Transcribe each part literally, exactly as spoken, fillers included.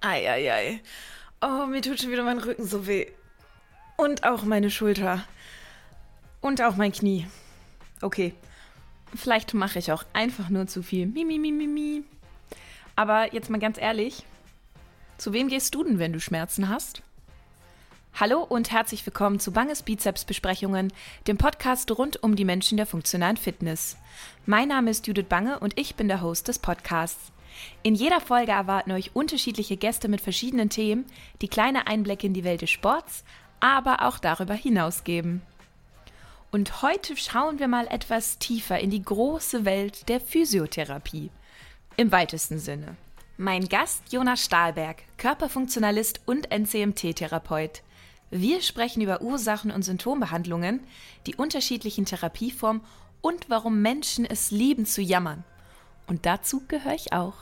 Eieiei. Oh, mir tut schon wieder mein Rücken so weh. Und auch meine Schulter. Und auch mein Knie. Okay, vielleicht mache ich auch einfach nur zu viel. Mi, mi, mi, mi, mi. Aber jetzt mal ganz ehrlich, zu wem gehst du denn, wenn du Schmerzen hast? Hallo und herzlich willkommen zu Banges Bizeps-Besprechungen, dem Podcast rund um die Menschen der funktionalen Fitness. Mein Name ist Judith Bange und ich bin der Host des Podcasts. In jeder Folge erwarten euch unterschiedliche Gäste mit verschiedenen Themen, die kleine Einblicke in die Welt des Sports, aber auch darüber hinaus geben. Und heute schauen wir mal etwas tiefer in die große Welt der Physiotherapie. Im weitesten Sinne. Mein Gast Jonas Stahlberg, Körperfunktionalist und N C M T-Therapeut. Wir sprechen über Ursachen und Symptombehandlungen, die unterschiedlichen Therapieformen und warum Menschen es lieben zu jammern. Und dazu gehöre ich auch.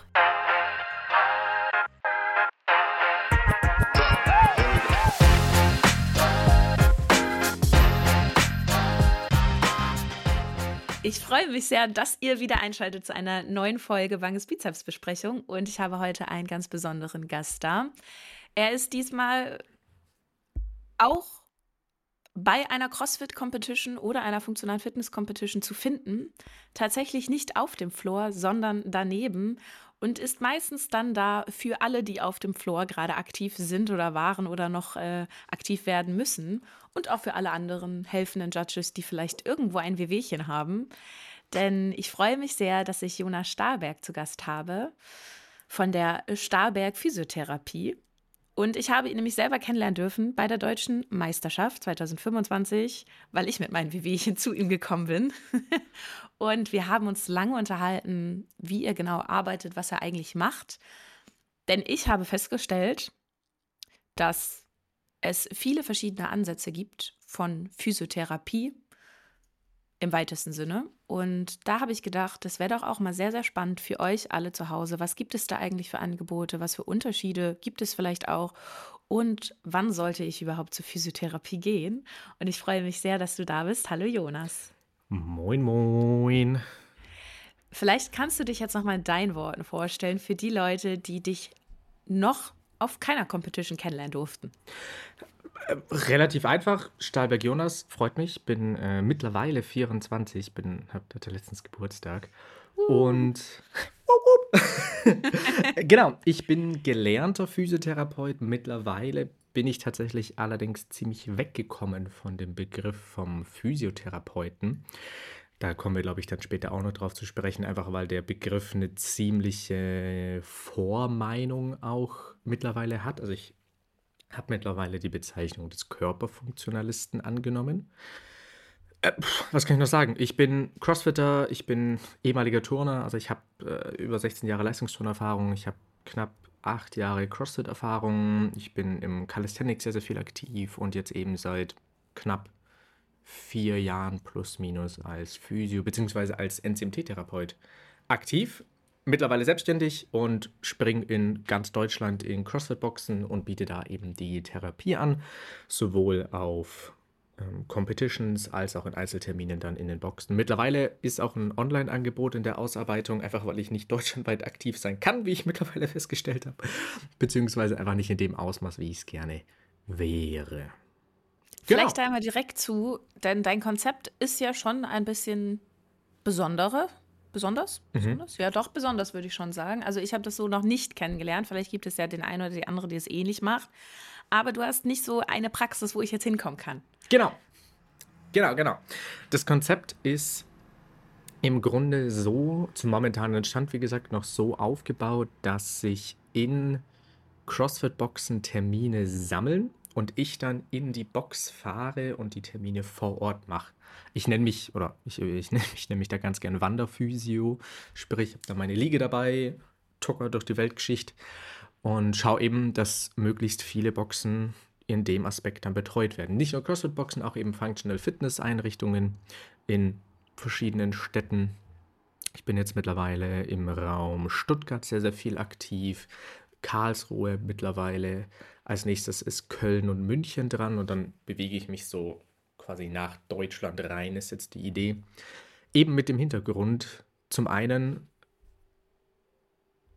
Ich freue mich sehr, dass ihr wieder einschaltet zu einer neuen Folge Banges Bizeps-Besprechung und ich habe heute einen ganz besonderen Gast da. Er ist diesmal auch bei einer CrossFit-Competition oder einer funktionalen Fitness-Competition zu finden. Tatsächlich nicht auf dem Floor, sondern daneben und ist meistens dann da für alle, die auf dem Floor gerade aktiv sind oder waren oder noch äh, aktiv werden müssen und auch für alle anderen helfenden Judges, die vielleicht irgendwo ein Wehwehchen haben. Denn ich freue mich sehr, dass ich Jonas Stahlberg zu Gast habe von der Stahlberg Physiotherapie. Und ich habe ihn nämlich selber kennenlernen dürfen bei der Deutschen Meisterschaft zwanzig fünfundzwanzig, weil ich mit meinen Wehwehchen zu ihm gekommen bin. Und wir haben uns lange unterhalten, wie er genau arbeitet, was er eigentlich macht. Denn ich habe festgestellt, dass es viele verschiedene Ansätze gibt von Physiotherapie im weitesten Sinne. Und da habe ich gedacht, das wäre doch auch mal sehr, sehr spannend für euch alle zu Hause. Was gibt es da eigentlich für Angebote? Was für Unterschiede gibt es vielleicht auch? Und wann sollte ich überhaupt zur Physiotherapie gehen? Und ich freue mich sehr, dass du da bist. Hallo Jonas. Moin, moin. Vielleicht kannst du dich jetzt noch mal in deinen Worten vorstellen für die Leute, die dich noch auf keiner Competition kennenlernen durften. Äh, relativ einfach. Stahlberg Jonas, freut mich. Bin äh, mittlerweile vierundzwanzig, bin, hab, hatte letztens Geburtstag. Uh. Und genau, ich bin gelernter Physiotherapeut. Mittlerweile bin ich tatsächlich allerdings ziemlich weggekommen von dem Begriff vom Physiotherapeuten. Da kommen wir, glaube ich, dann später auch noch drauf zu sprechen, einfach weil der Begriff eine ziemliche Vormeinung auch mittlerweile hat. Also ich habe mittlerweile die Bezeichnung des Körperfunktionalisten angenommen. Äh, pf, was kann ich noch sagen? Ich bin Crossfitter, ich bin ehemaliger Turner, also ich habe äh, über sechzehn Jahre Leistungsturnerfahrung, ich habe knapp acht Jahre CrossFit-Erfahrung, ich bin im Calisthenics sehr, sehr viel aktiv und jetzt eben seit knapp vier Jahren plus minus als Physio- bzw. als N C M T-Therapeut aktiv. Mittlerweile selbstständig und springe in ganz Deutschland in CrossFit-Boxen und biete da eben die Therapie an, sowohl auf ähm, Competitions als auch in Einzelterminen dann in den Boxen. Mittlerweile ist auch ein Online-Angebot in der Ausarbeitung, einfach weil ich nicht deutschlandweit aktiv sein kann, wie ich mittlerweile festgestellt habe, beziehungsweise einfach nicht in dem Ausmaß, wie ich es gerne wäre. Vielleicht Genau. einmal direkt zu, denn dein Konzept ist ja schon ein bisschen besondere. Besonders? Mhm. Besonders? Ja, doch, besonders würde ich schon sagen. Also ich habe das so noch nicht kennengelernt. Vielleicht gibt es ja den einen oder die andere, die es ähnlich macht. Aber du hast nicht so eine Praxis, wo ich jetzt hinkommen kann. Genau. Genau, genau. Das Konzept ist im Grunde so, zum momentanen Stand, wie gesagt, noch so aufgebaut, dass sich in CrossFit-Boxen Termine sammeln und ich dann in die Box fahre und die Termine vor Ort mache. Ich nenne mich, oder ich, ich nenne mich nämlich da ganz gern Wanderphysio, sprich, ich habe da meine Liege dabei, tucker durch die Weltgeschichte und schaue eben, dass möglichst viele Boxen in dem Aspekt dann betreut werden. Nicht nur CrossFit-Boxen, auch eben Functional Fitness-Einrichtungen in verschiedenen Städten. Ich bin jetzt mittlerweile im Raum Stuttgart sehr, sehr viel aktiv, Karlsruhe mittlerweile. Als nächstes ist Köln und München dran und dann bewege ich mich so quasi nach Deutschland rein, ist jetzt die Idee. Eben mit dem Hintergrund, zum einen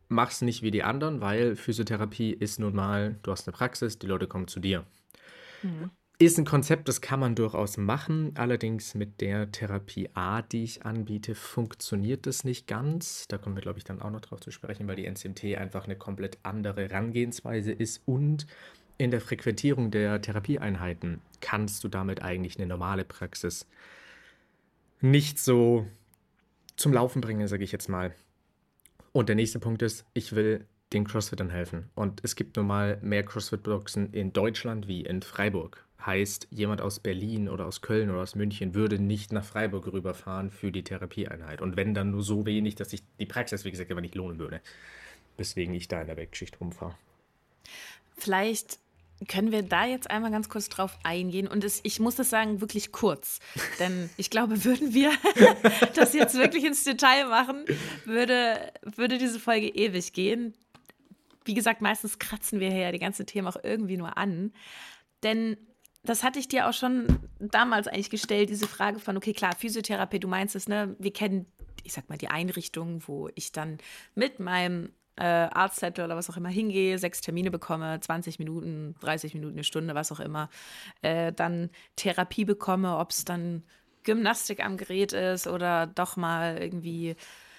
mach's nicht wie die anderen, weil Physiotherapie ist nun mal, du hast eine Praxis, die Leute kommen zu dir. Mhm. Ist ein Konzept, das kann man durchaus machen, allerdings mit der Therapieart, die ich anbiete, funktioniert das nicht ganz. Da kommen wir, glaube ich, dann auch noch drauf zu sprechen, weil die N C M T einfach eine komplett andere Herangehensweise ist und in der Frequentierung der Therapieeinheiten kannst du damit eigentlich eine normale Praxis nicht so zum Laufen bringen, sage ich jetzt mal. Und der nächste Punkt ist, ich will den Crossfittern helfen. Und es gibt nun mal mehr Crossfit-Boxen in Deutschland wie in Freiburg. Heißt, jemand aus Berlin oder aus Köln oder aus München würde nicht nach Freiburg rüberfahren für die Therapieeinheit. Und wenn, dann nur so wenig, dass sich die Praxis, wie gesagt, aber nicht lohnen würde. Weswegen ich da in der Bergschicht rumfahre. Vielleicht können wir da jetzt einmal ganz kurz drauf eingehen. Und es, ich muss das sagen, wirklich kurz. Denn ich glaube, würden wir das jetzt wirklich ins Detail machen, würde, würde diese Folge ewig gehen. Wie gesagt, meistens kratzen wir hier ja die ganzen Themen auch irgendwie nur an. Denn das hatte ich dir auch schon damals eigentlich gestellt, diese Frage von, okay, klar, Physiotherapie, du meinst es, ne? Wir kennen, ich sag mal, die Einrichtung, wo ich dann mit meinem äh, Arztzettel oder was auch immer hingehe, sechs Termine bekomme, zwanzig Minuten, dreißig Minuten, eine Stunde, was auch immer, äh, dann Therapie bekomme, ob es dann Gymnastik am Gerät ist oder doch mal irgendwie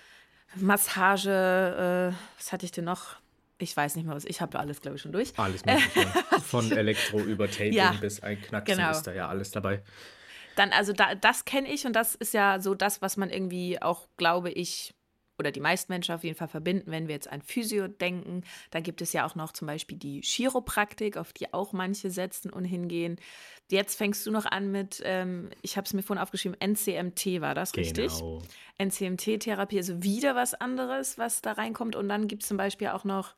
Massage, äh, was hatte ich denn noch? Ich weiß nicht mehr was, ich habe alles, glaube ich, schon durch. Alles Mögliche. Von Elektro über Taping Ja, bis ein Knacksen genau. ist da ja alles dabei. Dann, also da, das kenne ich und das ist ja so das, was man irgendwie auch, glaube ich, oder die meisten Menschen auf jeden Fall verbinden, wenn wir jetzt an Physio denken. Dann gibt es ja auch noch zum Beispiel die Chiropraktik, auf die auch manche setzen und hingehen. Jetzt fängst du noch an mit, ähm, ich habe es mir vorhin aufgeschrieben, N C M T, war das richtig? Genau. N C M T-Therapie, also wieder was anderes, was da reinkommt. Und dann gibt es zum Beispiel auch noch,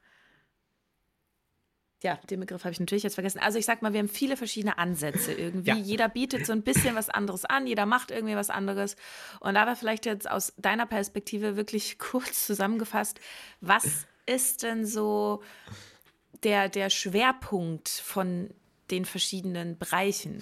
ja, den Begriff habe ich natürlich jetzt vergessen. Also ich sag mal, wir haben viele verschiedene Ansätze irgendwie. Ja. Jeder bietet so ein bisschen was anderes an, jeder macht irgendwie was anderes. Und da war vielleicht jetzt aus deiner Perspektive wirklich kurz zusammengefasst, was ist denn so der, der Schwerpunkt von den verschiedenen Bereichen?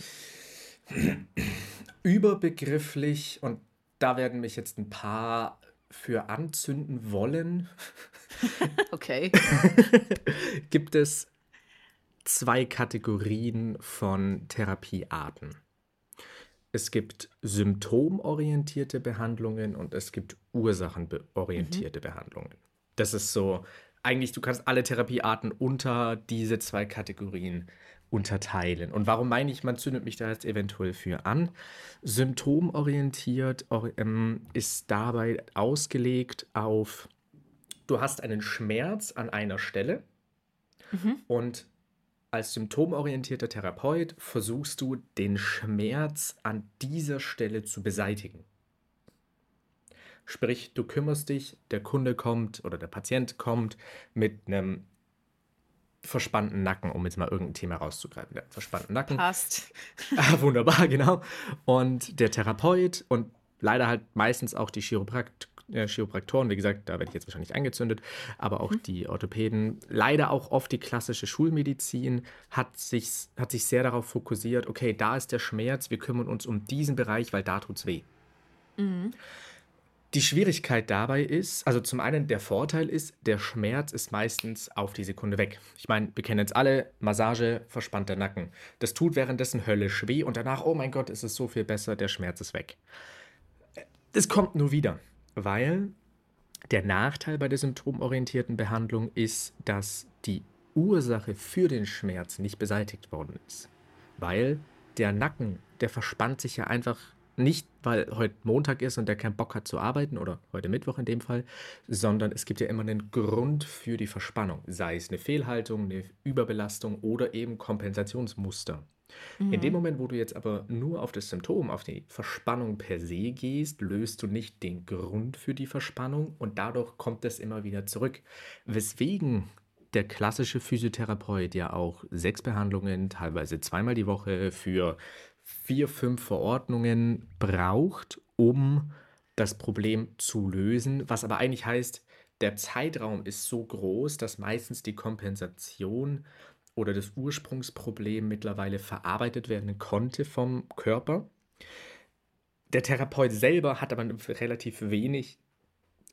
Überbegrifflich, und da werden mich jetzt ein paar für anzünden wollen, Okay. gibt es zwei Kategorien von Therapiearten. Es gibt symptomorientierte Behandlungen und es gibt ursachenorientierte Behandlungen. Das ist so, eigentlich, du kannst alle Therapiearten unter diese zwei Kategorien unterteilen. Und warum meine ich, man zündet mich da jetzt eventuell für an? Symptomorientiert or, ähm, ist dabei ausgelegt auf, du hast einen Schmerz an einer Stelle und als symptomorientierter Therapeut versuchst du, den Schmerz an dieser Stelle zu beseitigen. Sprich, du kümmerst dich, der Kunde kommt oder der Patient kommt mit einem verspannten Nacken, um jetzt mal irgendein Thema rauszugreifen. Der verspannten Nacken. Passt. Ah, wunderbar, genau. Und der Therapeut und leider halt meistens auch die Chiroprakt äh, Chiropraktoren, wie gesagt, da werde ich jetzt wahrscheinlich angezündet, aber auch die Orthopäden, leider auch oft die klassische Schulmedizin, hat sich, hat sich sehr darauf fokussiert, okay, da ist der Schmerz, wir kümmern uns um diesen Bereich, weil da tut's weh. Die Schwierigkeit dabei ist, also zum einen der Vorteil ist, der Schmerz ist meistens auf die Sekunde weg. Ich meine, wir kennen jetzt alle Massage, verspannter Nacken. Das tut währenddessen höllisch weh und danach, oh mein Gott, ist es so viel besser, der Schmerz ist weg. Es kommt nur wieder, weil der Nachteil bei der symptomorientierten Behandlung ist, dass die Ursache für den Schmerz nicht beseitigt worden ist. Weil der Nacken, der verspannt sich ja einfach nicht, weil heute Montag ist und der keinen Bock hat zu arbeiten oder heute Mittwoch in dem Fall, sondern es gibt ja immer einen Grund für die Verspannung, sei es eine Fehlhaltung, eine Überbelastung oder eben Kompensationsmuster. In dem Moment, wo du jetzt aber nur auf das Symptom, auf die Verspannung per se gehst, löst du nicht den Grund für die Verspannung und dadurch kommt es immer wieder zurück. Weswegen der klassische Physiotherapeut ja auch sechs Behandlungen, teilweise zweimal die Woche für vier, fünf Verordnungen braucht, um das Problem zu lösen, was aber eigentlich heißt, der Zeitraum ist so groß, dass meistens die Kompensation oder das Ursprungsproblem mittlerweile verarbeitet werden konnte vom Körper. Der Therapeut selber hat aber relativ wenig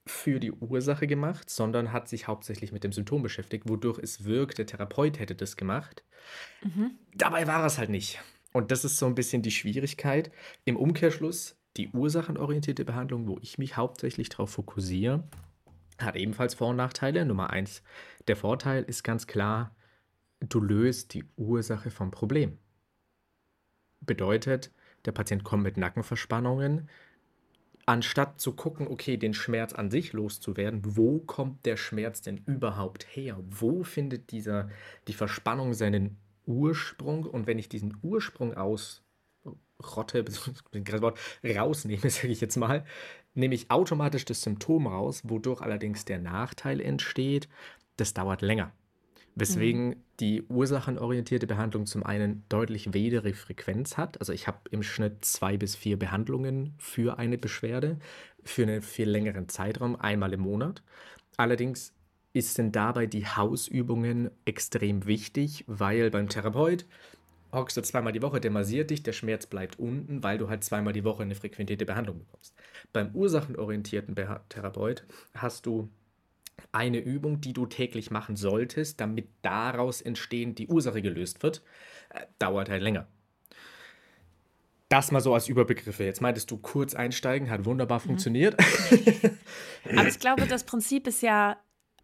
für die Ursache gemacht, sondern hat sich hauptsächlich mit dem Symptom beschäftigt, wodurch es wirkt, der Therapeut hätte das gemacht. Mhm. Dabei war es halt nicht. Und das ist so ein bisschen die Schwierigkeit. Im Umkehrschluss, die ursachenorientierte Behandlung, wo ich mich hauptsächlich darauf fokussiere, hat ebenfalls Vor- und Nachteile. Nummer eins, der Vorteil ist ganz klar, du löst die Ursache vom Problem. Bedeutet, der Patient kommt mit Nackenverspannungen. Anstatt zu gucken, okay, den Schmerz an sich loszuwerden, wo kommt der Schmerz denn überhaupt her? Wo findet dieser, die Verspannung seinen Ursprung? Und wenn ich diesen Ursprung ausrotte, beziehungsweise Wort rausnehme, sage ich jetzt mal, nehme ich automatisch das Symptom raus, wodurch allerdings der Nachteil entsteht. Das dauert länger. Weswegen die ursachenorientierte Behandlung zum einen deutlich wedere Frequenz hat. Also ich habe im Schnitt zwei bis vier Behandlungen für eine Beschwerde, für einen viel längeren Zeitraum, einmal im Monat. Allerdings sind dabei die Hausübungen extrem wichtig, weil beim Therapeut hockst du zweimal die Woche, der massiert dich, der Schmerz bleibt unten, weil du halt zweimal die Woche eine frequentierte Behandlung bekommst. Beim ursachenorientierten Beha- Therapeut hast du eine Übung, die du täglich machen solltest, damit daraus entstehend die Ursache gelöst wird, äh, dauert halt länger. Das mal so als Überbegriffe. Jetzt meintest du kurz einsteigen, hat wunderbar funktioniert. Aber ich glaube, das Prinzip ist ja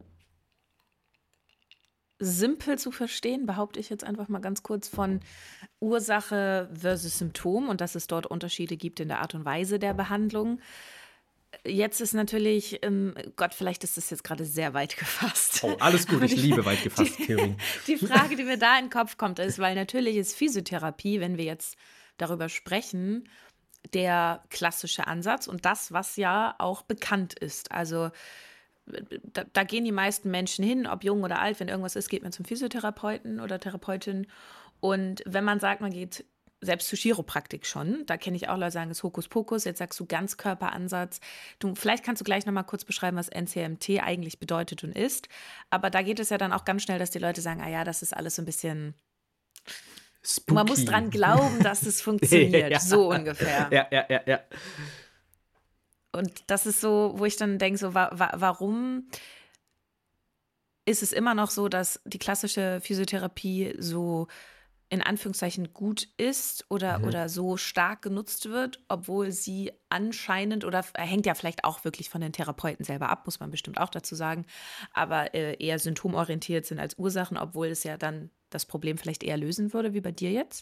simpel zu verstehen, behaupte ich jetzt einfach mal ganz kurz, von Ursache versus Symptom und dass es dort Unterschiede gibt in der Art und Weise der Behandlung. Jetzt ist natürlich, ähm, Gott, vielleicht ist das jetzt gerade sehr weit gefasst. Oh, alles gut, Aber ich die- liebe weit gefasst die, Theorien. die Frage, die mir da in den Kopf kommt, ist, weil natürlich ist Physiotherapie, wenn wir jetzt darüber sprechen, der klassische Ansatz und das, was ja auch bekannt ist. Also da, da gehen die meisten Menschen hin, ob jung oder alt, wenn irgendwas ist, geht man zum Physiotherapeuten oder Therapeutin. Und wenn man sagt, man geht selbst zu Chiropraktik schon, da kenne ich auch Leute, die sagen, es ist Hokuspokus, jetzt sagst du Ganzkörperansatz. Du, vielleicht kannst du gleich nochmal kurz beschreiben, was N C M T eigentlich bedeutet und ist. Aber da geht es ja dann auch ganz schnell, dass die Leute sagen, ah ja, das ist alles so ein bisschen, Spooky. man muss dran glauben, dass es funktioniert, Ja. so ungefähr. Ja, ja, ja, ja. Und das ist so, wo ich dann denke, so, wa wa warum ist es immer noch so, dass die klassische Physiotherapie so in Anführungszeichen gut ist oder, Mhm. oder so stark genutzt wird, obwohl sie anscheinend oder f- hängt ja vielleicht auch wirklich von den Therapeuten selber ab, muss man bestimmt auch dazu sagen, aber äh, eher symptomorientiert sind als Ursachen, obwohl es ja dann das Problem vielleicht eher lösen würde, wie bei dir jetzt?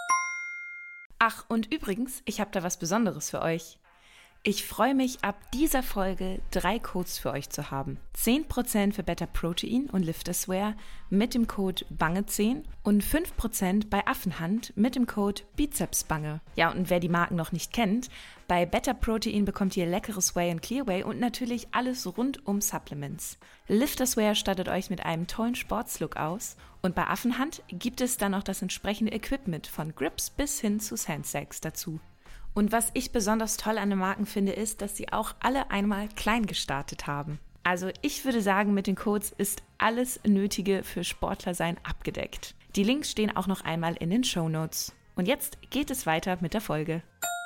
Ach, und übrigens, ich habe da was Besonderes für euch. Ich freue mich, ab dieser Folge drei Codes für euch zu haben. zehn Prozent für Better Protein und Lifterswear mit dem Code Bange zehn und fünf Prozent bei Affenhand mit dem Code Bizepsbange. Ja, und wer die Marken noch nicht kennt, bei Better Protein bekommt ihr leckeres Whey und Clearway und natürlich alles rund um Supplements. Lifterswear stattet euch mit einem tollen Sportslook aus und bei Affenhand gibt es dann noch das entsprechende Equipment von Grips bis hin zu Sandsacks dazu. Und was ich besonders toll an den Marken finde, ist, dass sie auch alle einmal klein gestartet haben. Also ich würde sagen, mit den Codes ist alles Nötige für Sportler sein abgedeckt. Die Links stehen auch noch einmal in den Shownotes. Und jetzt geht es weiter mit der Folge.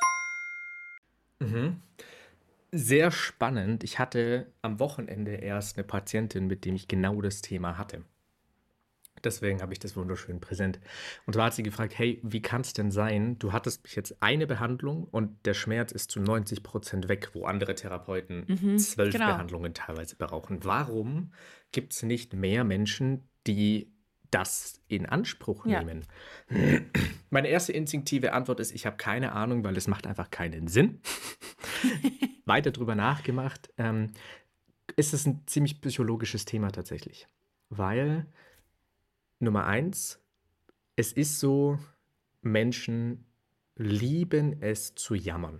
Mhm. Sehr spannend. Ich hatte am Wochenende erst eine Patientin, mit dem ich genau das Thema hatte. Deswegen habe ich das wunderschön präsent. Und zwar hat sie gefragt, hey, wie kann es denn sein, du hattest jetzt eine Behandlung und der Schmerz ist zu neunzig Prozent weg, wo andere Therapeuten Mhm, zwölf genau. Behandlungen teilweise brauchen. Warum gibt es nicht mehr Menschen, die das in Anspruch Ja. nehmen? Meine erste instinktive Antwort ist, ich habe keine Ahnung, weil es macht einfach keinen Sinn. Weiter drüber nachgemacht, ähm, ist es ein ziemlich psychologisches Thema tatsächlich. Weil Nummer eins, es ist so, Menschen lieben es zu jammern.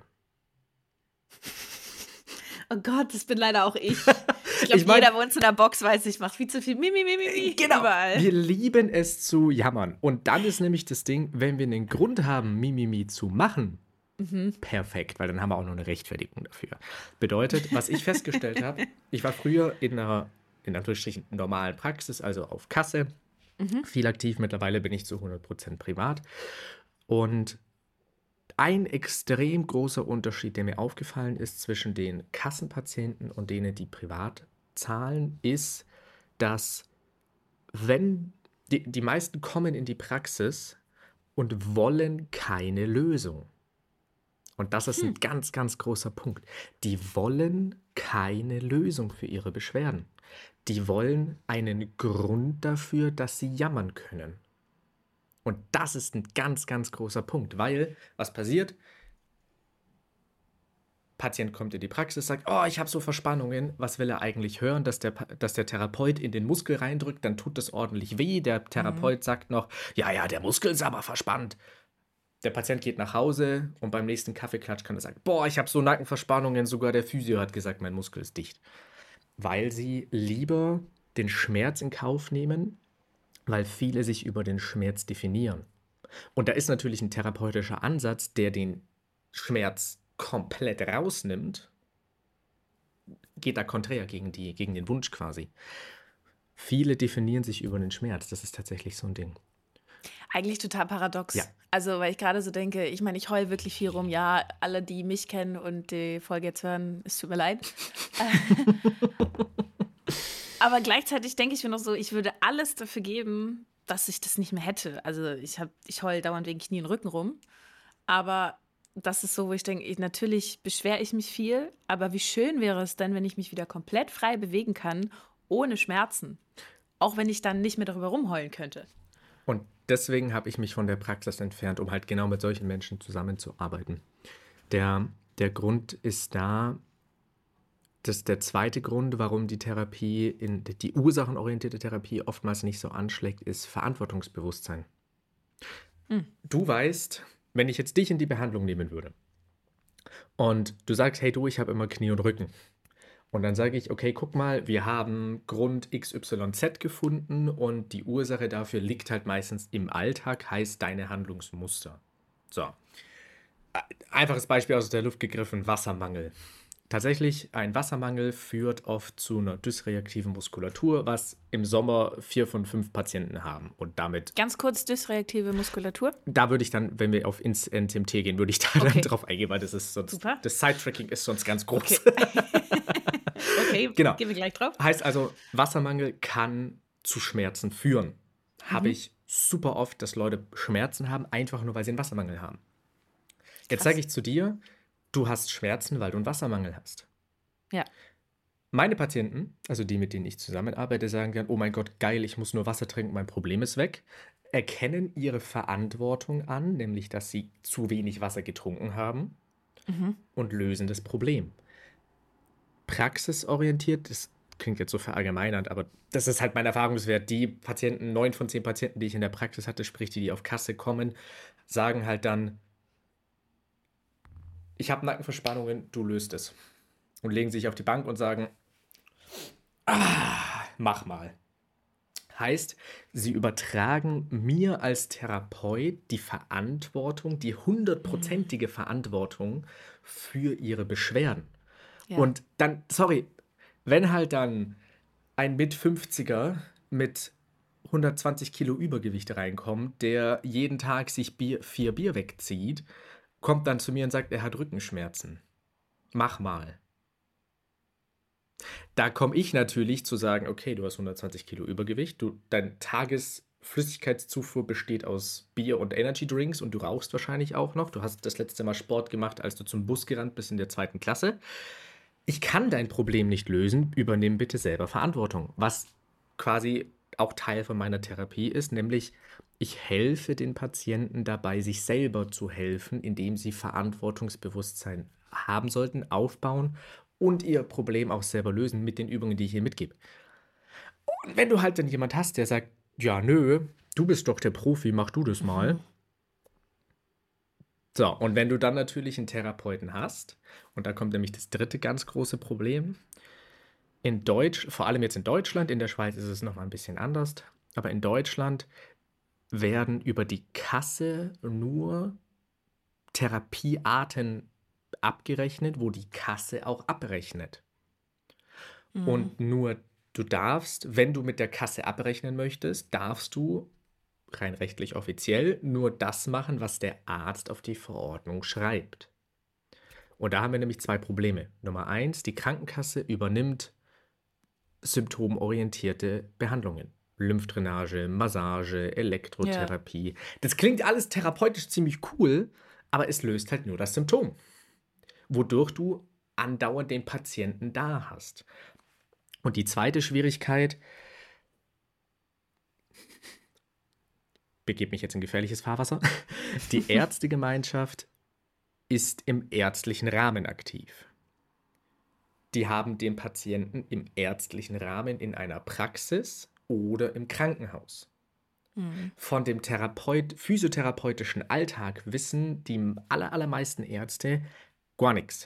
Oh Gott, das bin leider auch ich. Ich glaube, Ich mein- jeder bei uns in der Box weiß, ich mache viel zu viel Mimi, Mimi, Mimi. Überall. Wir lieben es zu jammern. Und dann ist nämlich das Ding, wenn wir einen Grund haben, Mimimi zu machen, perfekt, weil dann haben wir auch noch eine Rechtfertigung dafür. Bedeutet, was ich festgestellt habe, ich war früher in einer, in Anführungsstrichen, normalen Praxis, also auf Kasse, viel aktiv. Mittlerweile bin ich zu hundert Prozent privat. Und ein extrem großer Unterschied, der mir aufgefallen ist zwischen den Kassenpatienten und denen, die privat zahlen, ist, dass wenn die, die meisten kommen in die Praxis und wollen keine Lösung. Und das ist ein Hm. ganz, ganz großer Punkt. Die wollen keine Lösung für ihre Beschwerden. Die wollen einen Grund dafür, dass sie jammern können. Und das ist ein ganz, ganz großer Punkt, weil was passiert? Patient kommt in die Praxis, sagt, oh, ich habe so Verspannungen. Was will er eigentlich hören? Dass der, dass der Therapeut in den Muskel reindrückt, dann tut das ordentlich weh. Der Therapeut mhm. sagt noch, ja, ja, der Muskel ist aber verspannt. Der Patient geht nach Hause und beim nächsten Kaffeeklatsch kann er sagen, boah, ich habe so Nackenverspannungen, sogar der Physio hat gesagt, mein Muskel ist dicht. Weil sie lieber den Schmerz in Kauf nehmen, weil viele sich über den Schmerz definieren. Und da ist natürlich ein therapeutischer Ansatz, der den Schmerz komplett rausnimmt, geht da konträr gegen, die, gegen den Wunsch quasi. Viele definieren sich über den Schmerz, das ist tatsächlich so ein Ding. Eigentlich total paradox. Ja. Also, weil ich gerade so denke, ich meine, ich heule wirklich viel rum. Ja, alle, die mich kennen und die Folge jetzt hören, es tut mir leid. Aber gleichzeitig denke ich mir noch so, ich würde alles dafür geben, dass ich das nicht mehr hätte. Also ich habe, ich heule dauernd wegen Knie und Rücken rum. Aber das ist so, wo ich denke, ich, natürlich beschwere ich mich viel, aber wie schön wäre es denn, wenn ich mich wieder komplett frei bewegen kann, ohne Schmerzen. Auch wenn ich dann nicht mehr darüber rumheulen könnte. Und deswegen habe ich mich von der Praxis entfernt, um halt genau mit solchen Menschen zusammenzuarbeiten. Der, der Grund ist da, dass der zweite Grund, warum die Therapie, in, die ursachenorientierte Therapie oftmals nicht so anschlägt, ist Verantwortungsbewusstsein. Hm. Du weißt, wenn ich jetzt dich in die Behandlung nehmen würde und du sagst, hey du, ich habe immer Knie und Rücken. Und dann sage ich, okay, guck mal, wir haben Grund X Y Z gefunden und die Ursache dafür liegt halt meistens im Alltag, heißt deine Handlungsmuster. So. Einfaches Beispiel aus der Luft gegriffen, Wassermangel. Tatsächlich, ein Wassermangel führt oft zu einer dysreaktiven Muskulatur, was im Sommer vier von fünf Patienten haben. Und damit. Ganz kurz, dysreaktive Muskulatur? Da würde ich dann, wenn wir auf ins N T M T gehen, würde ich da okay. dann drauf eingehen, weil das ist sonst. Super. Das Sidetracking ist sonst ganz groß. Okay, okay, genau. Gehen wir gleich drauf. Heißt also, Wassermangel kann zu Schmerzen führen. Mhm. Habe ich super oft, dass Leute Schmerzen haben, einfach nur, weil sie einen Wassermangel haben. Jetzt sage ich zu dir, du hast Schmerzen, weil du einen Wassermangel hast. Ja. Meine Patienten, also die, mit denen ich zusammenarbeite, sagen dann, oh mein Gott, geil, ich muss nur Wasser trinken, mein Problem ist weg. Erkennen ihre Verantwortung an, nämlich, dass sie zu wenig Wasser getrunken haben mhm. und lösen das Problem. Praxisorientiert, das klingt jetzt so verallgemeinert, aber das ist halt mein Erfahrungswert. Die Patienten, neun von zehn Patienten, die ich in der Praxis hatte, sprich die, die auf Kasse kommen, sagen halt dann, ich habe Nackenverspannungen, du löst es. Und legen sich auf die Bank und sagen, ah, mach mal. Heißt, sie übertragen mir als Therapeut die Verantwortung, die hundertprozentige Verantwortung für ihre Beschwerden. Ja. Und dann, sorry, wenn halt dann ein Mit-fünfziger mit hundertzwanzig Kilo Übergewicht reinkommt, der jeden Tag sich Bier, vier Bier wegzieht, kommt dann zu mir und sagt, er hat Rückenschmerzen. Mach mal. Da komme ich natürlich zu sagen, okay, du hast hundertzwanzig Kilo Übergewicht, du, dein Tagesflüssigkeitszufuhr besteht aus Bier und Energydrinks und du rauchst wahrscheinlich auch noch. Du hast das letzte Mal Sport gemacht, als du zum Bus gerannt bist in der zweiten Klasse. Ich kann dein Problem nicht lösen, übernimm bitte selber Verantwortung. Was quasi auch Teil von meiner Therapie ist, nämlich ich helfe den Patienten dabei, sich selber zu helfen, indem sie Verantwortungsbewusstsein haben sollten, aufbauen und ihr Problem auch selber lösen mit den Übungen, die ich hier mitgebe. Und wenn du halt dann jemand hast, der sagt, ja, nö, du bist doch der Profi, mach du das mal. Mhm. So, und wenn du dann natürlich einen Therapeuten hast, und da kommt nämlich das dritte ganz große Problem, in Deutsch, vor allem jetzt in Deutschland, in der Schweiz ist es nochmal ein bisschen anders, aber in Deutschland werden über die Kasse nur Therapiearten abgerechnet, wo die Kasse auch abrechnet. Mhm. Und nur du darfst, wenn du mit der Kasse abrechnen möchtest, darfst du rein rechtlich offiziell nur das machen, was der Arzt auf die Verordnung schreibt. Und da haben wir nämlich zwei Probleme. Nummer eins, die Krankenkasse übernimmt symptomorientierte Behandlungen. Lymphdrainage, Massage, Elektrotherapie. Ja. Das klingt alles therapeutisch ziemlich cool, aber es löst halt nur das Symptom, wodurch du andauernd den Patienten da hast. Und die zweite Schwierigkeit, begebe mich jetzt in gefährliches Fahrwasser, die Ärztegemeinschaft ist im ärztlichen Rahmen aktiv. Die haben den Patienten im ärztlichen Rahmen in einer Praxis oder im Krankenhaus. Mhm. Von dem Therapeut, physiotherapeutischen Alltag wissen die aller, allermeisten Ärzte gar nichts.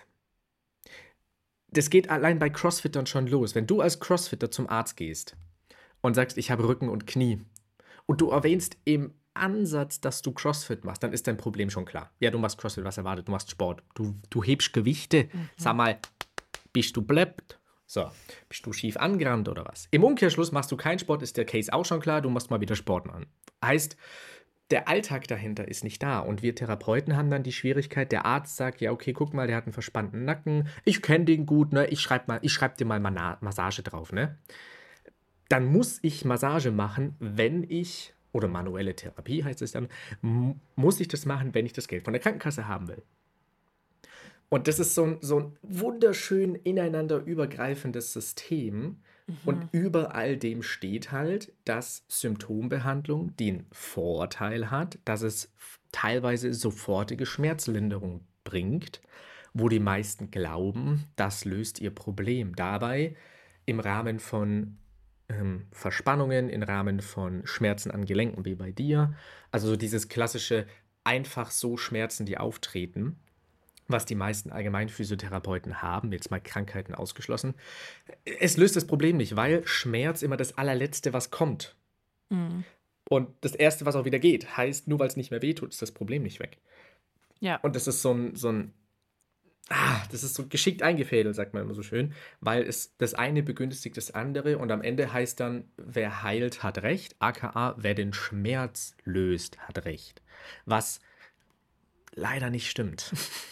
Das geht allein bei Crossfittern schon los. Wenn du als Crossfitter zum Arzt gehst und sagst, ich habe Rücken und Knie und du erwähnst im Ansatz, dass du Crossfit machst, dann ist dein Problem schon klar. Ja, du machst Crossfit, was erwartet? Du machst Sport. Du, du hebst Gewichte. Mhm. Sag mal, bist du blöd? So, bist du schief angerannt oder was? Im Umkehrschluss machst du keinen Sport, ist der Case auch schon klar, du musst mal wieder Sport machen. Heißt, der Alltag dahinter ist nicht da und wir Therapeuten haben dann die Schwierigkeit, der Arzt sagt, ja okay, guck mal, der hat einen verspannten Nacken, ich kenne den gut, ne? ich schreibe mal, ich schreib dir mal Mana- Massage drauf. Ne? Dann muss ich Massage machen, wenn ich, oder manuelle Therapie heißt es dann, m- muss ich das machen, wenn ich das Geld von der Krankenkasse haben will. Und das ist so ein, so ein wunderschön ineinander übergreifendes System. Mhm. Und über all dem steht halt, dass Symptombehandlung den Vorteil hat, dass es teilweise sofortige Schmerzlinderung bringt, wo die meisten glauben, das löst ihr Problem. Dabei im Rahmen von ähm, Verspannungen, im Rahmen von Schmerzen an Gelenken wie bei dir, also so dieses klassische einfach so Schmerzen, die auftreten, was die meisten Allgemeinphysiotherapeuten haben, jetzt mal Krankheiten ausgeschlossen. Es löst das Problem nicht, weil Schmerz immer das allerletzte, was kommt. Mhm. Und das Erste, was auch wieder geht, heißt, nur weil es nicht mehr wehtut, ist das Problem nicht weg. Ja. Und das ist so ein, so ein ah, das ist so geschickt eingefädelt, sagt man immer so schön, weil es das eine begünstigt das andere und am Ende heißt dann, wer heilt, hat recht, aka wer den Schmerz löst, hat recht. Was leider nicht stimmt.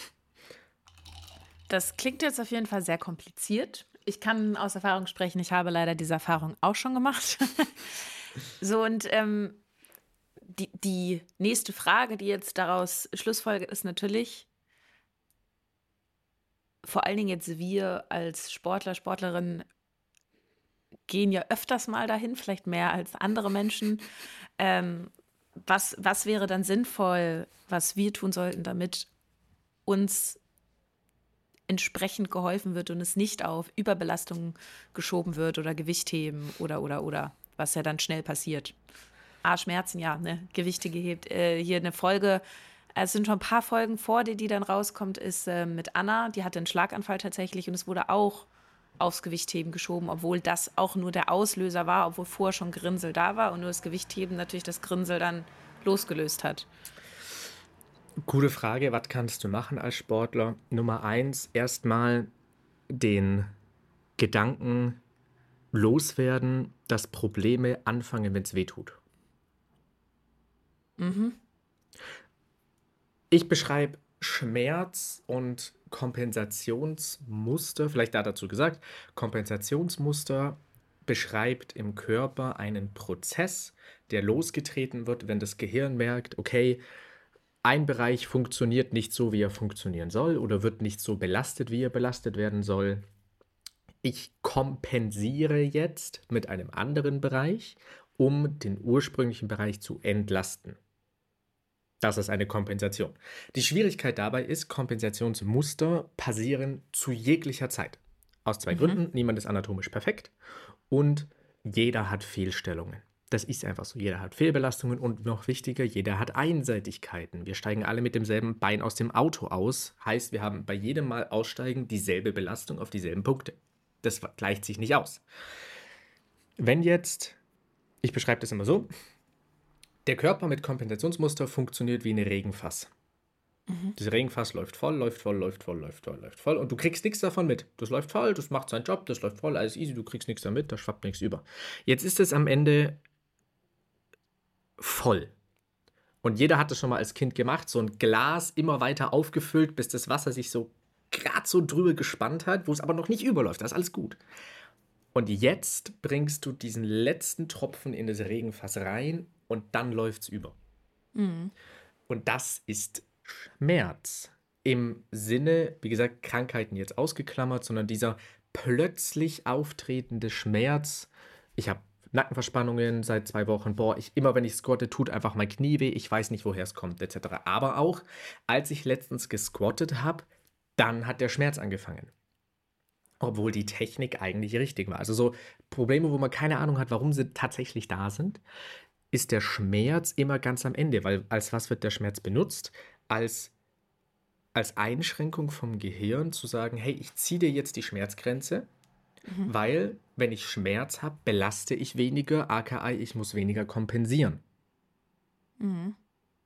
Das klingt jetzt auf jeden Fall sehr kompliziert. Ich kann aus Erfahrung sprechen, ich habe leider diese Erfahrung auch schon gemacht. So, und ähm, die, die nächste Frage, die jetzt daraus schlussfolgert, ist natürlich, vor allen Dingen jetzt wir als Sportler, Sportlerinnen gehen ja öfters mal dahin, vielleicht mehr als andere Menschen. Ähm, was, was wäre dann sinnvoll, was wir tun sollten, damit uns entsprechend geholfen wird und es nicht auf Überbelastung geschoben wird oder Gewichtheben oder, oder, oder, was ja dann schnell passiert. Ah, Schmerzen, ja, ne, Gewichte gehebt. Äh, hier eine Folge, es sind schon ein paar Folgen vor dir, die dann rauskommt, ist äh, mit Anna, die hatte einen Schlaganfall tatsächlich und es wurde auch aufs Gewichtheben geschoben, obwohl das auch nur der Auslöser war, obwohl vorher schon Grinsel da war und nur das Gewichtheben natürlich das Grinsel dann losgelöst hat. Gute Frage, was kannst du machen als Sportler? Nummer eins, erstmal den Gedanken loswerden, dass Probleme anfangen, wenn es weh tut. Mhm. Ich beschreibe Schmerz und Kompensationsmuster, vielleicht da dazu gesagt, Kompensationsmuster beschreibt im Körper einen Prozess, der losgetreten wird, wenn das Gehirn merkt, okay, ein Bereich funktioniert nicht so, wie er funktionieren soll oder wird nicht so belastet, wie er belastet werden soll. Ich kompensiere jetzt mit einem anderen Bereich, um den ursprünglichen Bereich zu entlasten. Das ist eine Kompensation. Die Schwierigkeit dabei ist, Kompensationsmuster passieren zu jeglicher Zeit. Aus zwei mhm. Gründen. Niemand ist anatomisch perfekt und jeder hat Fehlstellungen. Das ist einfach so. Jeder hat Fehlbelastungen und noch wichtiger, jeder hat Einseitigkeiten. Wir steigen alle mit demselben Bein aus dem Auto aus. Heißt, wir haben bei jedem Mal Aussteigen dieselbe Belastung auf dieselben Punkte. Das gleicht sich nicht aus. Wenn jetzt, ich beschreibe das immer so, der Körper mit Kompensationsmuster funktioniert wie ein Regenfass. Mhm. Das Regenfass läuft voll, läuft voll, läuft voll, läuft voll, läuft voll und du kriegst nichts davon mit. Das läuft voll, das macht seinen Job, das läuft voll, alles easy, du kriegst nichts damit, da schwappt nichts über. Jetzt ist es am Ende voll. Und jeder hat das schon mal als Kind gemacht, so ein Glas immer weiter aufgefüllt, bis das Wasser sich so gerade so drüber gespannt hat, wo es aber noch nicht überläuft. Das ist alles gut. Und jetzt bringst du diesen letzten Tropfen in das Regenfass rein und dann läuft es über. Mhm. Und das ist Schmerz. Im Sinne, wie gesagt, Krankheiten jetzt ausgeklammert, sondern dieser plötzlich auftretende Schmerz. Ich habe Nackenverspannungen seit zwei Wochen. Boah, ich, immer wenn ich squatte, tut einfach mein Knie weh. Ich weiß nicht, woher es kommt, et cetera. Aber auch, als ich letztens gesquattet habe, dann hat der Schmerz angefangen. Obwohl die Technik eigentlich richtig war. Also so Probleme, wo man keine Ahnung hat, warum sie tatsächlich da sind, ist der Schmerz immer ganz am Ende. Weil als was wird der Schmerz benutzt? Als, als Einschränkung vom Gehirn zu sagen, hey, ich ziehe dir jetzt die Schmerzgrenze, Mhm. weil wenn ich Schmerz habe, belaste ich weniger, aka ich muss weniger kompensieren. Mhm.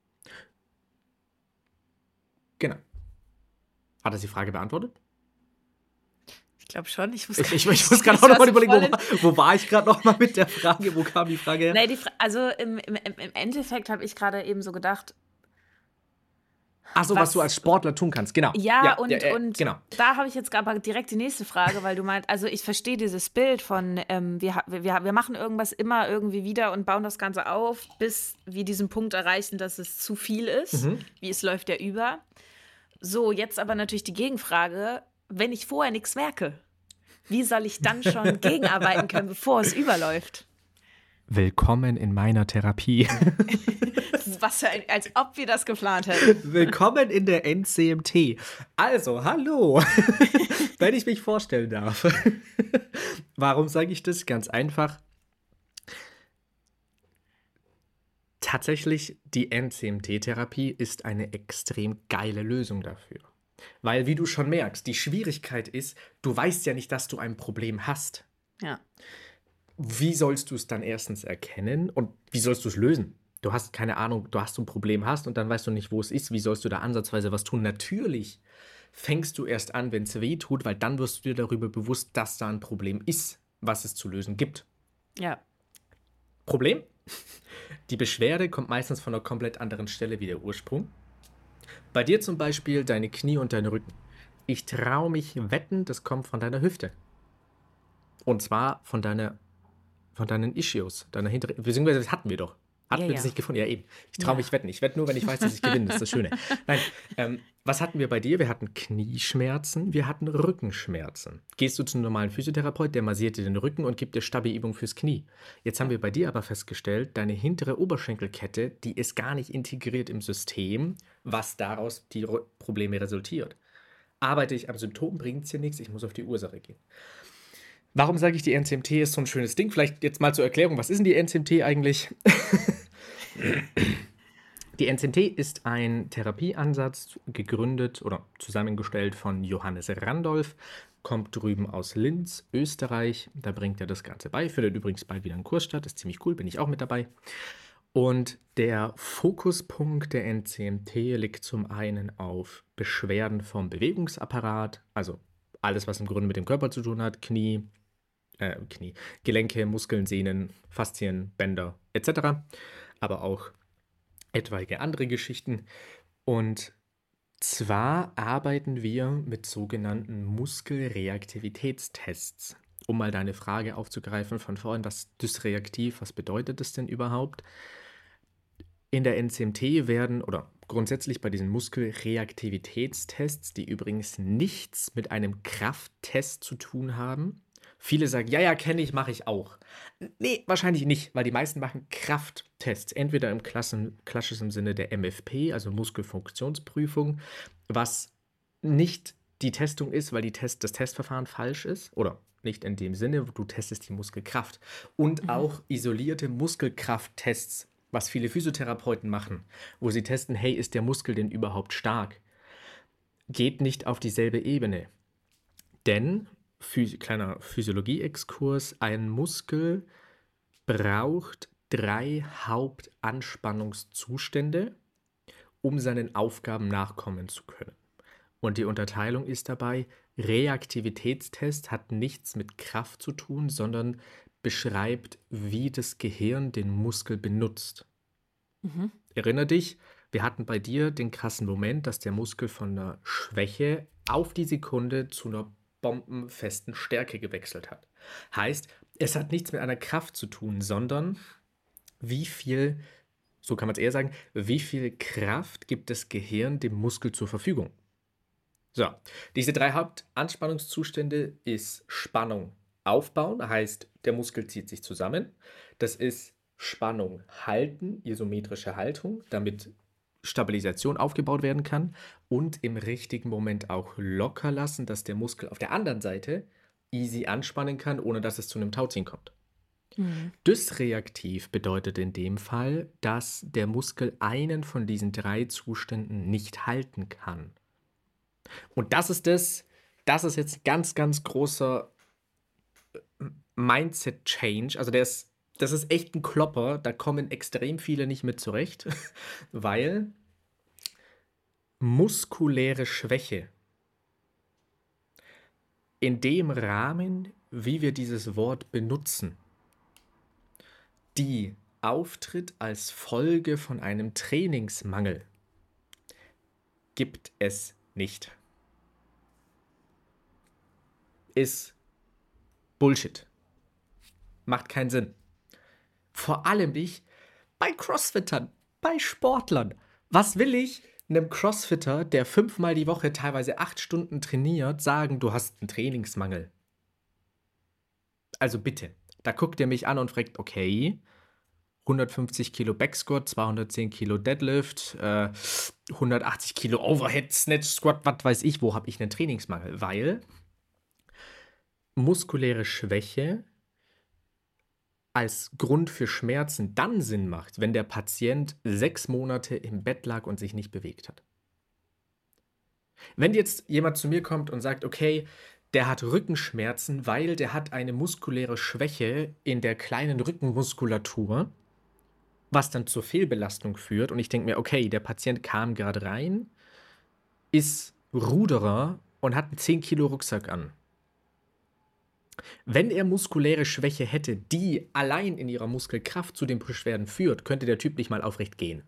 Genau. Hat das die Frage beantwortet? Ich glaube schon. Ich muss Ich, gar ich, nicht. ich muss gerade Ich auch noch war mal so überlegen, voll wo, in. war- wo war ich gerade noch mal mit der Frage? Wo kam die Frage her? Nee, die Fra also im, im, im im Endeffekt habe ich gerade eben so gedacht, Ach so, was du was. als Sportler tun kannst. Genau. Ja, Ja, ja, und, äh, und genau. da habe ich jetzt aber direkt die nächste Frage, weil du meinst, also ich verstehe dieses Bild von, ähm, wir, ha- wir, wir machen irgendwas immer irgendwie wieder und bauen das Ganze auf, bis wir diesen Punkt erreichen, dass es zu viel ist, Mhm. wie es läuft ja über. So, jetzt aber natürlich die Gegenfrage, wenn ich vorher nichts merke, wie soll ich dann schon gegenarbeiten können, bevor es überläuft? Willkommen in meiner Therapie. Das ist was für ein, als ob wir das geplant hätten. Willkommen in der N C M T. Also, hallo, wenn ich mich vorstellen darf. Warum sage ich das? Ganz einfach. Tatsächlich, die N C M T-Therapie ist eine extrem geile Lösung dafür. Weil, wie du schon merkst, die Schwierigkeit ist, du weißt ja nicht, dass du ein Problem hast. Ja. Wie sollst du es dann erstens erkennen und wie sollst du es lösen? Du hast keine Ahnung, du hast so ein Problem hast und dann weißt du nicht, wo es ist. Wie sollst du da ansatzweise was tun? Natürlich fängst du erst an, wenn es weh tut, weil dann wirst du dir darüber bewusst, dass da ein Problem ist, was es zu lösen gibt. Ja. Problem? Die Beschwerde kommt meistens von einer komplett anderen Stelle wie der Ursprung. Bei dir zum Beispiel deine Knie und dein Rücken. Ich traue mich wetten, das kommt von deiner Hüfte. Und zwar von deiner Von deinen Issues, deiner hinteren, beziehungsweise das hatten wir doch. Hatten Ja, wir das ja. nicht gefunden? Ja, eben. Ich traue Ja. mich wetten. Ich wette nur, wenn ich weiß, dass ich gewinne. Das ist das Schöne. Nein, ähm, was hatten wir bei dir? Wir hatten Knieschmerzen, wir hatten Rückenschmerzen. Gehst du zum normalen Physiotherapeut, der massiert dir den Rücken und gibt dir Stabi-Übung fürs Knie. Jetzt haben wir bei dir aber festgestellt, deine hintere Oberschenkelkette, die ist gar nicht integriert im System, was daraus die Ro- Probleme resultiert. Arbeite ich am Symptom, bringt es dir nichts, ich muss auf die Ursache gehen. Warum sage ich, die N C M T ist so ein schönes Ding? Vielleicht jetzt mal zur Erklärung, was ist denn die N C M T eigentlich? Die N C M T ist ein Therapieansatz, gegründet oder zusammengestellt von Johannes Randolph, kommt drüben aus Linz, Österreich. Da bringt er das Ganze bei. Findet übrigens bald wieder einen Kurs statt, ist ziemlich cool, bin ich auch mit dabei. Und der Fokuspunkt der N C M T liegt zum einen auf Beschwerden vom Bewegungsapparat, also alles, was im Grunde mit dem Körper zu tun hat, Knie, äh, Knie, Gelenke, Muskeln, Sehnen, Faszien, Bänder et cetera. Aber auch etwaige andere Geschichten. Und zwar arbeiten wir mit sogenannten Muskelreaktivitätstests. Um mal deine Frage aufzugreifen von vorhin, was dysreaktiv, was bedeutet das denn überhaupt? In der N C M T werden, oder grundsätzlich bei diesen Muskelreaktivitätstests, die übrigens nichts mit einem Krafttest zu tun haben. Viele sagen, ja, ja, kenne ich, mache ich auch. Nee, wahrscheinlich nicht, weil die meisten machen Krafttests. Entweder im Klassen, klassischen Sinne der M F P, also Muskelfunktionsprüfung, was nicht die Testung ist, weil die Test, das Testverfahren falsch ist. Oder nicht in dem Sinne, du testest die Muskelkraft. Und Mhm. auch isolierte Muskelkrafttests, was viele Physiotherapeuten machen, wo sie testen, hey, ist der Muskel denn überhaupt stark? Geht nicht auf dieselbe Ebene. Denn, Physi- kleiner Physiologie-Exkurs, ein Muskel braucht drei Hauptanspannungszustände, um seinen Aufgaben nachkommen zu können. Und die Unterteilung ist dabei, Reaktivitätstest hat nichts mit Kraft zu tun, sondern beschreibt, wie das Gehirn den Muskel benutzt. Mhm. Erinner dich, wir hatten bei dir den krassen Moment, dass der Muskel von einer Schwäche auf die Sekunde zu einer bombenfesten Stärke gewechselt hat. Heißt, es hat nichts mit einer Kraft zu tun, sondern wie viel, so kann man es eher sagen, wie viel Kraft gibt das Gehirn dem Muskel zur Verfügung? So, diese drei Hauptanspannungszustände ist Spannung aufbauen, heißt, der Muskel zieht sich zusammen. Das ist Spannung halten, isometrische Haltung, damit Stabilisation aufgebaut werden kann und im richtigen Moment auch locker lassen, dass der Muskel auf der anderen Seite easy anspannen kann, ohne dass es zu einem Tauziehen kommt. Mhm. Dysreaktiv bedeutet in dem Fall, dass der Muskel einen von diesen drei Zuständen nicht halten kann. Und das ist das, das ist jetzt ganz, ganz großer Mindset-Change. Also der ist, das ist echt ein Klopper, da kommen extrem viele nicht mit zurecht, weil muskuläre Schwäche in dem Rahmen, wie wir dieses Wort benutzen, die auftritt als Folge von einem Trainingsmangel, gibt es nicht. Ist Bullshit. Macht keinen Sinn. Vor allem nicht bei Crossfittern, bei Sportlern. Was will ich einem Crossfitter, der fünfmal die Woche teilweise acht Stunden trainiert, sagen, du hast einen Trainingsmangel? Also bitte, da guckt er mich an und fragt, okay, hundertfünfzig Kilo Backsquat, zweihundertzehn Kilo Deadlift, äh, hundertachtzig Kilo Overhead Snatch Squat, was weiß ich, wo habe ich einen Trainingsmangel? Weil muskuläre Schwäche als Grund für Schmerzen dann Sinn macht, wenn der Patient sechs Monate im Bett lag und sich nicht bewegt hat. Wenn jetzt jemand zu mir kommt und sagt, okay, der hat Rückenschmerzen, weil der hat eine muskuläre Schwäche in der kleinen Rückenmuskulatur, was dann zur Fehlbelastung führt, und ich denke mir, okay, der Patient kam gerade rein, ist Ruderer und hat einen zehn Kilo Rucksack an. Wenn er muskuläre Schwäche hätte, die allein in ihrer Muskelkraft zu den Beschwerden führt, könnte der Typ nicht mal aufrecht gehen.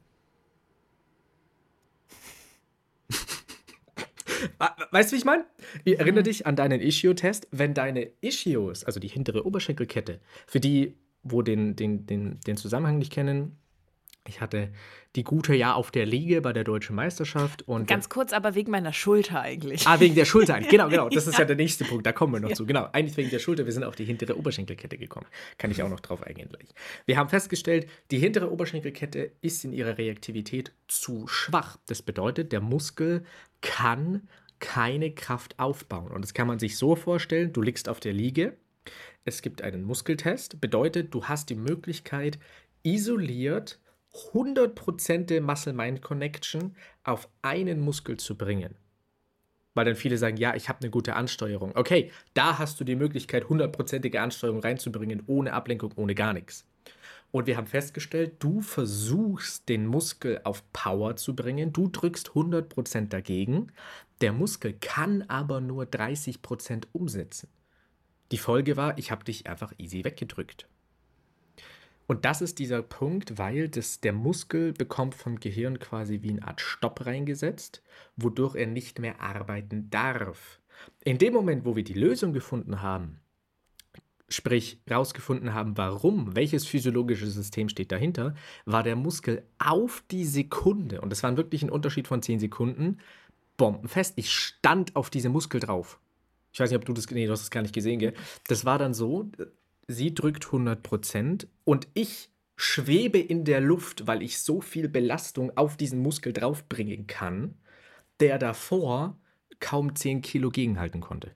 Weißt du, wie ich meine? Erinnere dich an deinen Ischio-Test. Wenn deine Ischios, also die hintere Oberschenkelkette, für die, wo den, den, den, den Zusammenhang nicht kennen, ich hatte die gute Jahr auf der Liege bei der Deutschen Meisterschaft. Und Ganz kurz, aber wegen meiner Schulter eigentlich. Ah, wegen der Schulter. Genau, genau. Das ist ja der nächste Punkt. Da kommen wir noch ja. zu. Genau, eigentlich wegen der Schulter. Wir sind auf die hintere Oberschenkelkette gekommen. Kann ich auch noch drauf eingehen gleich. Wir haben festgestellt, die hintere Oberschenkelkette ist in ihrer Reaktivität zu schwach. Das bedeutet, der Muskel kann keine Kraft aufbauen. Und das kann man sich so vorstellen, du liegst auf der Liege, es gibt einen Muskeltest, bedeutet, du hast die Möglichkeit, isoliert hundert Prozent Muscle-Mind-Connection auf einen Muskel zu bringen. Weil dann viele sagen, ja, ich habe eine gute Ansteuerung. Okay, da hast du die Möglichkeit, hundertprozentige Ansteuerung reinzubringen, ohne Ablenkung, ohne gar nichts. Und wir haben festgestellt, du versuchst, den Muskel auf Power zu bringen, du drückst hundert Prozent dagegen, der Muskel kann aber nur dreißig Prozent umsetzen. Die Folge war, ich habe dich einfach easy weggedrückt. Und das ist dieser Punkt, weil das, der Muskel bekommt vom Gehirn quasi wie eine Art Stopp reingesetzt, wodurch er nicht mehr arbeiten darf. In dem Moment, wo wir die Lösung gefunden haben, sprich rausgefunden haben, warum, welches physiologische System steht dahinter, war der Muskel auf die Sekunde, und das war wirklich ein Unterschied von zehn Sekunden, bombenfest. Ich stand auf diese Muskel drauf. Ich weiß nicht, ob du das, nee, du hast das gar nicht gesehen, gell? Das war dann so, sie drückt hundert Prozent und ich schwebe in der Luft, weil ich so viel Belastung auf diesen Muskel draufbringen kann, der davor kaum zehn Kilo gegenhalten konnte.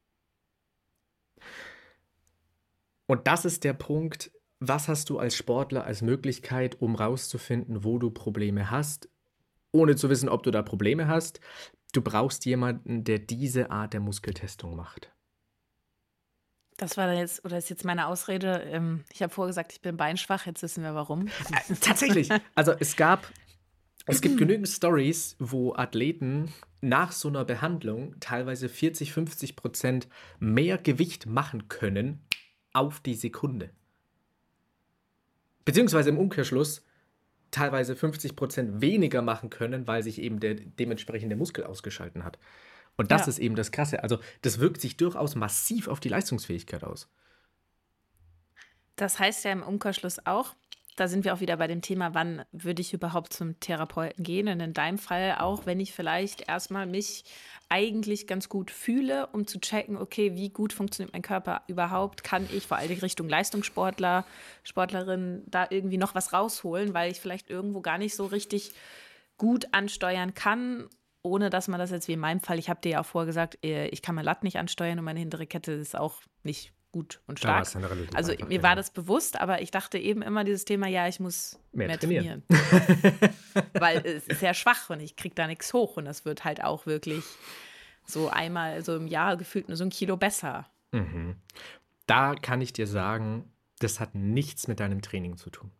Und das ist der Punkt, was hast du als Sportler als Möglichkeit, um rauszufinden, wo du Probleme hast, ohne zu wissen, ob du da Probleme hast. Du brauchst jemanden, der diese Art der Muskeltestung macht. Das war dann jetzt, oder ist jetzt meine Ausrede. Ähm, ich habe vorher gesagt, ich bin beinschwach, jetzt wissen wir warum. Äh, tatsächlich. Also es gab, es gibt genügend Stories, wo Athleten nach so einer Behandlung teilweise vierzig, fünfzig Prozent mehr Gewicht machen können auf die Sekunde. Beziehungsweise im Umkehrschluss teilweise fünfzig Prozent weniger machen können, weil sich eben der dementsprechende Muskel ausgeschalten hat. Und das Ja. ist eben das Krasse. Also das wirkt sich durchaus massiv auf die Leistungsfähigkeit aus. Das heißt ja im Umkehrschluss auch, da sind wir auch wieder bei dem Thema, wann würde ich überhaupt zum Therapeuten gehen? Und in deinem Fall auch, wenn ich vielleicht erstmal mich eigentlich ganz gut fühle, um zu checken, okay, wie gut funktioniert mein Körper überhaupt? Kann ich vor allem Richtung Leistungssportler, Sportlerin da irgendwie noch was rausholen, weil ich vielleicht irgendwo gar nicht so richtig gut ansteuern kann, ohne dass man das jetzt wie in meinem Fall, ich habe dir ja auch vorher gesagt, äh, ich kann mein Latt nicht ansteuern und meine hintere Kette ist auch nicht gut und Da war stark. es dann relativ Also einfach, mir war genau. das bewusst, aber ich dachte eben immer dieses Thema, ja, ich muss Mehr mehr, trainieren. trainieren. Weil es ist sehr schwach und ich kriege da nichts hoch und das wird halt auch wirklich so einmal so im Jahr gefühlt nur so ein Kilo besser. Mhm. Da kann ich dir sagen, das hat nichts mit deinem Training zu tun.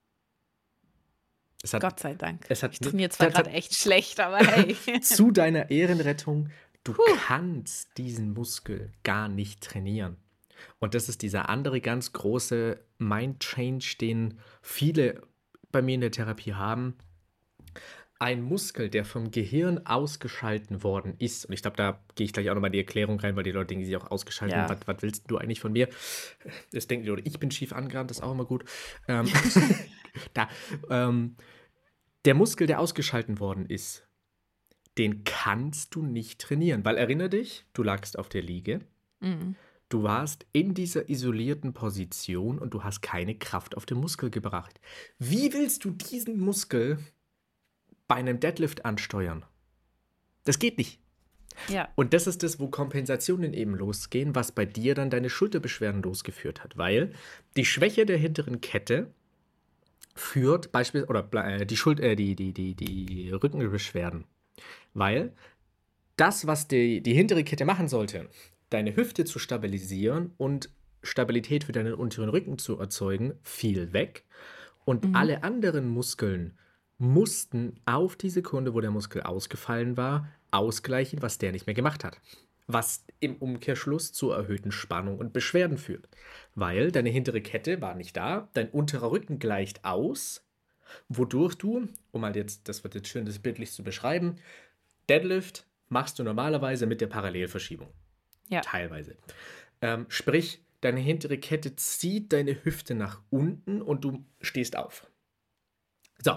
Es hat, Gott sei Dank. es hat Ich ni- trainiere zwar das hat- gerade echt schlecht, aber hey. zu deiner Ehrenrettung, du kannst diesen Muskel gar nicht trainieren. Und das ist dieser andere ganz große Mind-Change, den viele bei mir in der Therapie haben. Ein Muskel, der vom Gehirn ausgeschalten worden ist, und ich glaube, da gehe ich gleich auch nochmal in die Erklärung rein, weil die Leute denken sich auch ausgeschalten, Ja. was, was willst du eigentlich von mir? Das denken die Leute, ich bin schief angerannt, das ist auch immer gut. Ähm, da, ähm, der Muskel, der ausgeschalten worden ist, den kannst du nicht trainieren, weil erinnere dich, du lagst auf der Liege, Mhm. du warst in dieser isolierten Position und du hast keine Kraft auf den Muskel gebracht. Wie willst du diesen Muskel bei einem Deadlift ansteuern? Das geht nicht. Ja. Und das ist das, wo Kompensationen eben losgehen, was bei dir dann deine Schulterbeschwerden losgeführt hat, weil die Schwäche der hinteren Kette führt beispielsweise, oder äh, die, Schul äh, die, die, die, die Rückenbeschwerden, weil das, was die, die hintere Kette machen sollte, deine Hüfte zu stabilisieren und Stabilität für deinen unteren Rücken zu erzeugen, fiel weg. Und Mhm. alle anderen Muskeln mussten auf die Sekunde, wo der Muskel ausgefallen war, ausgleichen, was der nicht mehr gemacht hat. Was im Umkehrschluss zu erhöhten Spannung und Beschwerden führt. Weil deine hintere Kette war nicht da, dein unterer Rücken gleicht aus, wodurch du, um mal jetzt, das wird jetzt schön, das bildlich zu beschreiben, Deadlift machst du normalerweise mit der Parallelverschiebung. Ja. Teilweise. Ähm, sprich, deine hintere Kette zieht deine Hüfte nach unten und du stehst auf. So.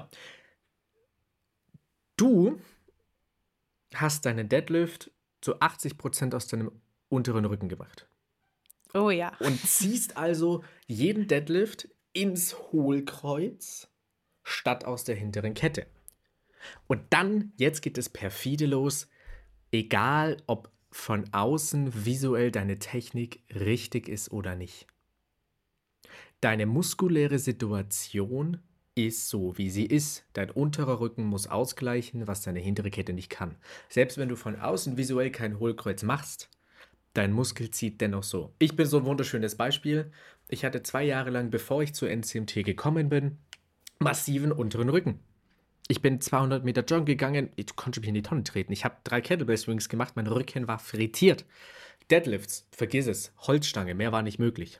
Du hast deinen Deadlift zu achtzig Prozent aus deinem unteren Rücken gemacht. Oh ja. Und ziehst also jeden Deadlift ins Hohlkreuz statt aus der hinteren Kette. Und dann, jetzt geht es perfide los, egal ob von außen visuell deine Technik richtig ist oder nicht. Deine muskuläre Situation ist so, wie sie ist. Dein unterer Rücken muss ausgleichen, was deine hintere Kette nicht kann. Selbst wenn du von außen visuell kein Hohlkreuz machst, dein Muskel zieht dennoch so. Ich bin so ein wunderschönes Beispiel. Ich hatte zwei Jahre lang, bevor ich zur N C M T gekommen bin, massiven unteren Rücken. Ich bin zweihundert Meter joggen gegangen, ich konnte mich in die Tonne treten. Ich habe drei Kettlebell Swings gemacht, mein Rücken war frittiert. Deadlifts, vergiss es, Holzstange, mehr war nicht möglich.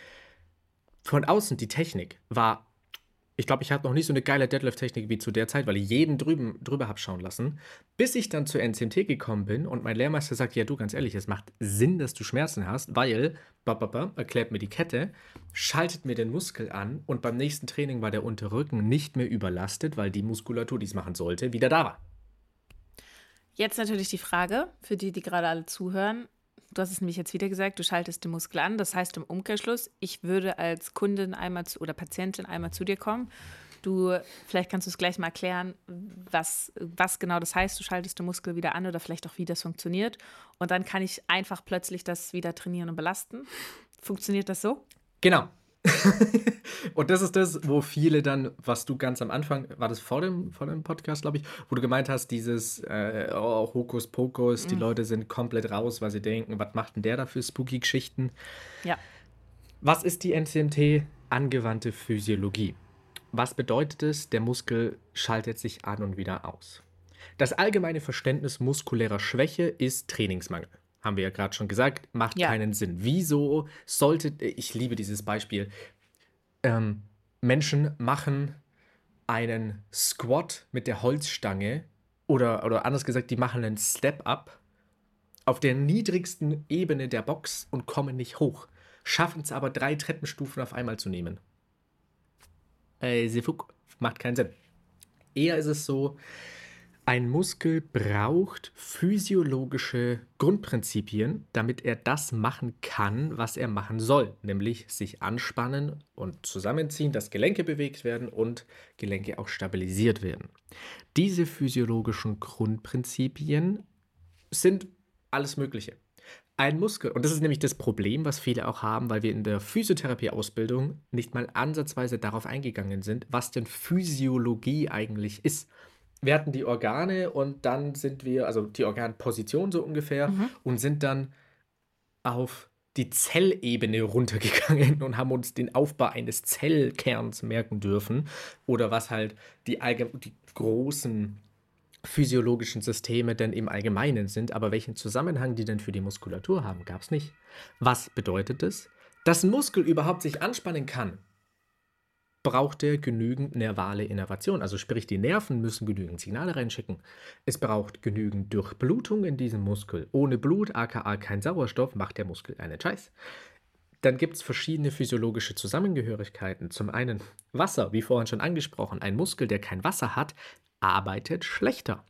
Von außen die Technik war, ich glaube, ich hatte noch nicht so eine geile Deadlift-Technik wie zu der Zeit, weil ich jeden drüben, drüber habe schauen lassen, bis ich dann zur N C M T gekommen bin und mein Lehrmeister sagt, ja du, ganz ehrlich, es macht Sinn, dass du Schmerzen hast, weil, bababa, erklärt mir die Kette, schaltet mir den Muskel an und beim nächsten Training war der untere Rücken nicht mehr überlastet, weil die Muskulatur, die es machen sollte, wieder da war. Jetzt natürlich die Frage, für die, die gerade alle zuhören. Du hast es nämlich jetzt wieder gesagt, du schaltest den Muskel an. Das heißt im Umkehrschluss, ich würde als Kundin einmal zu, oder Patientin einmal zu dir kommen. Du, vielleicht kannst du es gleich mal erklären, was, was genau das heißt. Du schaltest den Muskel wieder an oder vielleicht auch, wie das funktioniert. Und dann kann ich einfach plötzlich das wieder trainieren und belasten. Funktioniert das so? Genau. Und das ist das, wo viele dann, was du ganz am Anfang, war das vor dem, vor dem Podcast, glaube ich, wo du gemeint hast, dieses äh, oh, Hokuspokus, die Leute sind komplett raus, weil sie denken, was macht denn der da für Spooky-Geschichten? Ja. Was ist die N C M T? Angewandte Physiologie. Was bedeutet es? Der Muskel schaltet sich an und wieder aus. Das allgemeine Verständnis muskulärer Schwäche ist Trainingsmangel. Haben wir ja gerade schon gesagt, macht Ja. keinen Sinn. Wieso sollte, ich liebe dieses Beispiel, ähm, Menschen machen einen Squat mit der Holzstange oder, oder anders gesagt, die machen einen Step-Up auf der niedrigsten Ebene der Box und kommen nicht hoch, schaffen es aber drei Treppenstufen auf einmal zu nehmen. Äh, Sefuk macht keinen Sinn. Eher ist es so, ein Muskel braucht physiologische Grundprinzipien, damit er das machen kann, was er machen soll, nämlich sich anspannen und zusammenziehen, dass Gelenke bewegt werden und Gelenke auch stabilisiert werden. Diese physiologischen Grundprinzipien sind alles Mögliche. Ein Muskel, und das ist nämlich das Problem, was viele auch haben, weil wir in der Physiotherapie-Ausbildung nicht mal ansatzweise darauf eingegangen sind, was denn Physiologie eigentlich ist. Wir hatten die Organe und dann sind wir, also die Organposition so ungefähr, Mhm. und sind dann auf die Zellebene runtergegangen und haben uns den Aufbau eines Zellkerns merken dürfen oder was halt die, allgeme- die großen physiologischen Systeme denn im Allgemeinen sind, aber welchen Zusammenhang die denn für die Muskulatur haben, gab es nicht. Was bedeutet es? Dass ein Muskel überhaupt sich anspannen kann, braucht er genügend nervale Innervation. Also sprich, die Nerven müssen genügend Signale reinschicken. Es braucht genügend Durchblutung in diesem Muskel. Ohne Blut, aka kein Sauerstoff, macht der Muskel einen Scheiß. Dann gibt es verschiedene physiologische Zusammengehörigkeiten. Zum einen Wasser, wie vorhin schon angesprochen. Ein Muskel, der kein Wasser hat, arbeitet schlechter.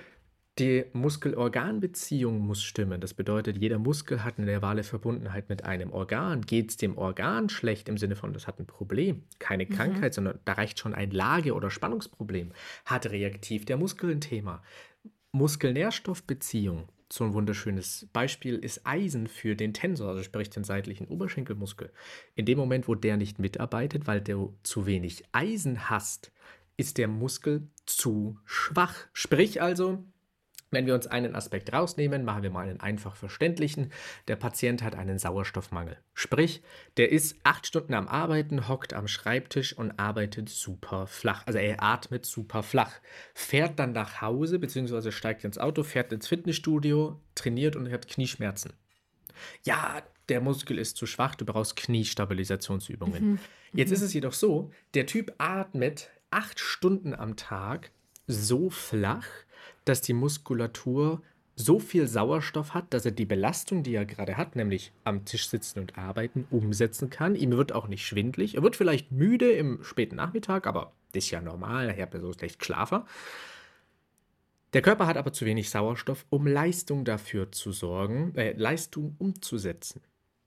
Die Muskel-Organ-Beziehung muss stimmen. Das bedeutet, jeder Muskel hat eine nervale Verbundenheit mit einem Organ. Geht es dem Organ schlecht im Sinne von, das hat ein Problem, keine Mhm. Krankheit, sondern da reicht schon ein Lage- oder Spannungsproblem, hat reaktiv der Muskel ein Thema. Muskel-Nährstoff-Beziehung, so ein wunderschönes Beispiel ist Eisen für den Tensor, also sprich den seitlichen Oberschenkelmuskel. In dem Moment, wo der nicht mitarbeitet, weil du zu wenig Eisen hast, ist der Muskel zu schwach. Sprich also, wenn wir uns einen Aspekt rausnehmen, machen wir mal einen einfach verständlichen. Der Patient hat einen Sauerstoffmangel. Sprich, der ist acht Stunden am Arbeiten, hockt am Schreibtisch und arbeitet super flach. Also er atmet super flach. Fährt dann nach Hause, beziehungsweise steigt ins Auto, fährt ins Fitnessstudio, trainiert und hat Knieschmerzen. Ja, der Muskel ist zu schwach, du brauchst Kniestabilisationsübungen. Mhm. Jetzt Mhm. ist es jedoch so, der Typ atmet acht Stunden am Tag so flach, dass die Muskulatur so viel Sauerstoff hat, dass er die Belastung, die er gerade hat, nämlich am Tisch sitzen und arbeiten, umsetzen kann. Ihm wird auch nicht schwindelig. Er wird vielleicht müde im späten Nachmittag, aber das ist ja normal, er hat ja so schlecht geschlafen. Der Körper hat aber zu wenig Sauerstoff, um Leistung dafür zu sorgen, äh, Leistung umzusetzen.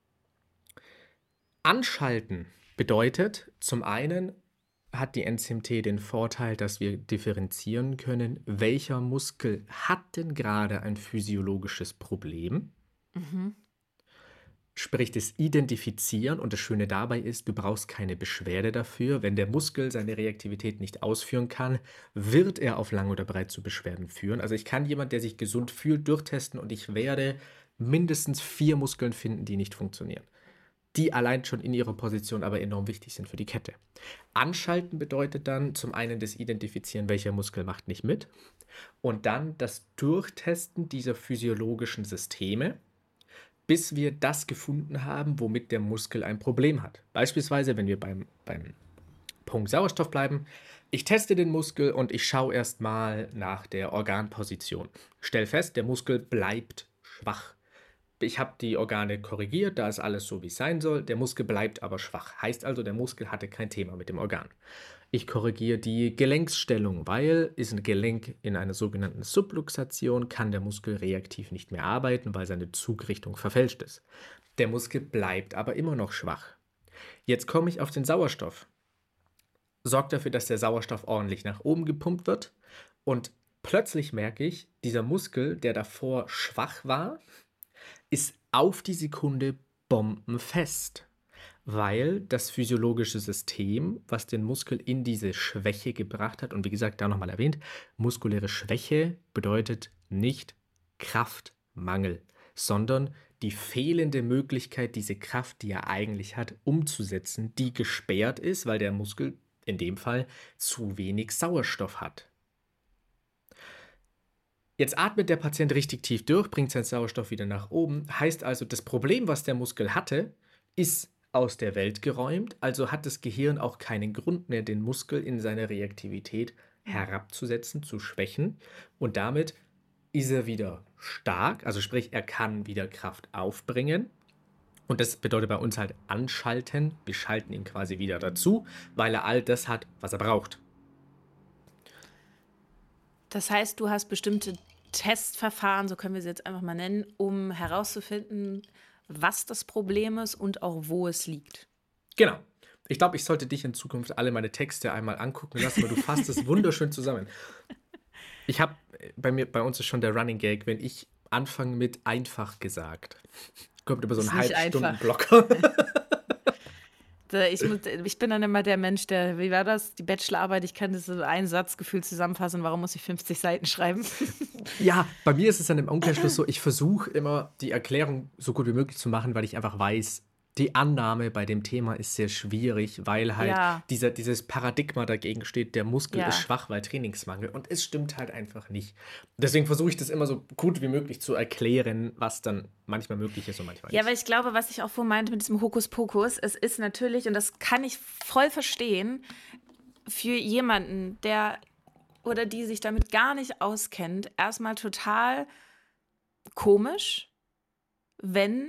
Anschalten bedeutet, zum einen hat die N C M T den Vorteil, dass wir differenzieren können, welcher Muskel hat denn gerade ein physiologisches Problem. Mhm. Sprich, das Identifizieren, und das Schöne dabei ist, du brauchst keine Beschwerde dafür. Wenn der Muskel seine Reaktivität nicht ausführen kann, wird er auf lang oder breit zu Beschwerden führen. Also ich kann jemand, der sich gesund fühlt, durchtesten und ich werde mindestens vier Muskeln finden, die nicht funktionieren. Die allein schon in ihrer Position aber enorm wichtig sind für die Kette. Anschalten bedeutet dann zum einen das Identifizieren, welcher Muskel macht nicht mit, und dann das Durchtesten dieser physiologischen Systeme, bis wir das gefunden haben, womit der Muskel ein Problem hat. Beispielsweise, wenn wir beim, beim Punkt Sauerstoff bleiben, ich teste den Muskel und ich schaue erstmal nach der Organposition. Stell fest, der Muskel bleibt schwach. Ich habe die Organe korrigiert, da ist alles so, wie es sein soll. Der Muskel bleibt aber schwach. Heißt also, der Muskel hatte kein Thema mit dem Organ. Ich korrigiere die Gelenksstellung, weil ist ein Gelenk in einer sogenannten Subluxation, kann der Muskel reaktiv nicht mehr arbeiten, weil seine Zugrichtung verfälscht ist. Der Muskel bleibt aber immer noch schwach. Jetzt komme ich auf den Sauerstoff. Sorgt dafür, dass der Sauerstoff ordentlich nach oben gepumpt wird und plötzlich merke ich, dieser Muskel, der davor schwach war, ist auf die Sekunde bombenfest, weil das physiologische System, was den Muskel in diese Schwäche gebracht hat, und wie gesagt, da nochmal erwähnt, muskuläre Schwäche bedeutet nicht Kraftmangel, sondern die fehlende Möglichkeit, diese Kraft, die er eigentlich hat, umzusetzen, die gesperrt ist, weil der Muskel in dem Fall zu wenig Sauerstoff hat. Jetzt atmet der Patient richtig tief durch, bringt seinen Sauerstoff wieder nach oben. Heißt also, das Problem, was der Muskel hatte, ist aus der Welt geräumt, also hat das Gehirn auch keinen Grund mehr, den Muskel in seiner Reaktivität herabzusetzen, zu schwächen und damit ist er wieder stark, also sprich, er kann wieder Kraft aufbringen und das bedeutet bei uns halt anschalten, wir schalten ihn quasi wieder dazu, weil er all das hat, was er braucht. Das heißt, du hast bestimmte Testverfahren, so können wir sie jetzt einfach mal nennen, um herauszufinden, was das Problem ist und auch wo es liegt. Genau. Ich glaube, ich sollte dich in Zukunft alle meine Texte einmal angucken lassen, weil du fasst es wunderschön zusammen. Ich habe, bei mir, bei uns ist schon der Running Gag, wenn ich anfange mit einfach gesagt, kommt über so einen Halbstunden-Blocker. Ich, muss, ich bin dann immer der Mensch, der, wie war das? Die Bachelorarbeit, ich kann das so einen Satz gefühlt zusammenfassen, warum muss ich fünfzig Seiten schreiben? Ja, bei mir ist es dann im Umkehrschluss so, ich versuche immer die Erklärung so gut wie möglich zu machen, weil ich einfach weiß, die Annahme bei dem Thema ist sehr schwierig, weil halt Ja. dieser, dieses Paradigma dagegen steht, der Muskel Ja. ist schwach, weil Trainingsmangel. Und es stimmt halt einfach nicht. Deswegen versuche ich das immer so gut wie möglich zu erklären, was dann manchmal möglich ist und manchmal Ja, nicht. weil ich glaube, was ich auch vorhin meinte mit diesem Hokuspokus, es ist natürlich, und das kann ich voll verstehen, für jemanden, der oder die sich damit gar nicht auskennt, erstmal total komisch, wenn,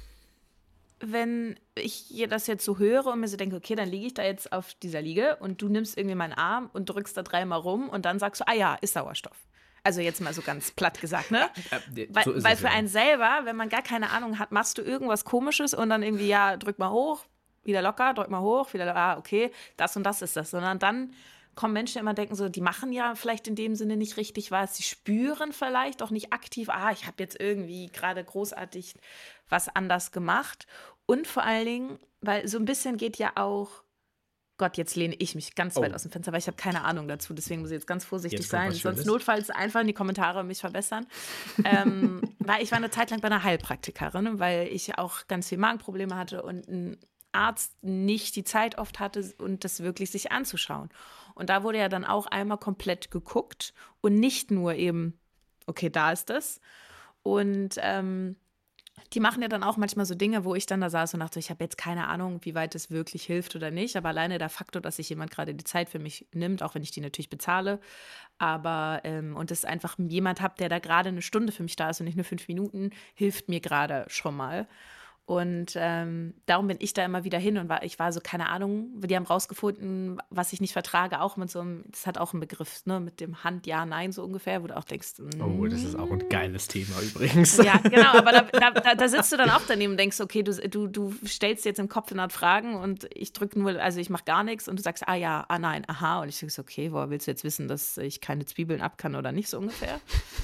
wenn ich das jetzt so höre und mir so denke, okay, dann liege ich da jetzt auf dieser Liege und du nimmst irgendwie meinen Arm und drückst da dreimal rum und dann sagst du, ah ja, ist Sauerstoff. Also jetzt mal so ganz platt gesagt, ne? Äh, Weil, so ist weil es für ja. einen selber, wenn man gar keine Ahnung hat, machst du irgendwas Komisches und dann irgendwie, ja, drück mal hoch, wieder locker, drück mal hoch, wieder, ah, okay, das und das ist das. Sondern dann kommen Menschen, die immer denken so, die machen ja vielleicht in dem Sinne nicht richtig was, sie spüren vielleicht auch nicht aktiv, ah, ich habe jetzt irgendwie gerade großartig was anders gemacht. Und vor allen Dingen, weil so ein bisschen geht ja auch, Gott, jetzt lehne ich mich ganz weit Oh. aus dem Fenster, weil ich habe keine Ahnung dazu, deswegen muss ich jetzt ganz vorsichtig Jetzt kommt sein. was Sonst Schönes. notfalls einfach in die Kommentare mich verbessern. ähm, weil ich war eine Zeit lang bei einer Heilpraktikerin, weil ich auch ganz viel Magenprobleme hatte und ein Arzt nicht die Zeit oft hatte und das wirklich sich anzuschauen. Und da wurde ja dann auch einmal komplett geguckt und nicht nur eben, okay, da ist das. Und ähm, die machen ja dann auch manchmal so Dinge, wo ich dann da saß und dachte, ich habe jetzt keine Ahnung, wie weit das wirklich hilft oder nicht. Aber alleine der Faktor, dass sich jemand gerade die Zeit für mich nimmt, auch wenn ich die natürlich bezahle, aber ähm, und es einfach jemand habe, der da gerade eine Stunde für mich da ist und nicht nur fünf Minuten, hilft mir gerade schon mal. Und ähm, darum bin ich da immer wieder hin und war, ich war so, keine Ahnung, die haben rausgefunden, was ich nicht vertrage, auch mit so einem, das hat auch einen Begriff, ne, mit dem Hand, ja, nein, so ungefähr, wo du auch denkst, Oh, das ist auch ein geiles Thema übrigens. ja, genau, aber da, da, da, da sitzt du dann auch daneben und denkst, okay, du, du, du stellst jetzt im Kopf hundert Fragen und ich drücke nur, also ich mache gar nichts und du sagst, ah ja, ah nein, aha. Und ich denke so, okay, woher willst du jetzt wissen, dass ich keine Zwiebeln ab kann oder nicht, so ungefähr?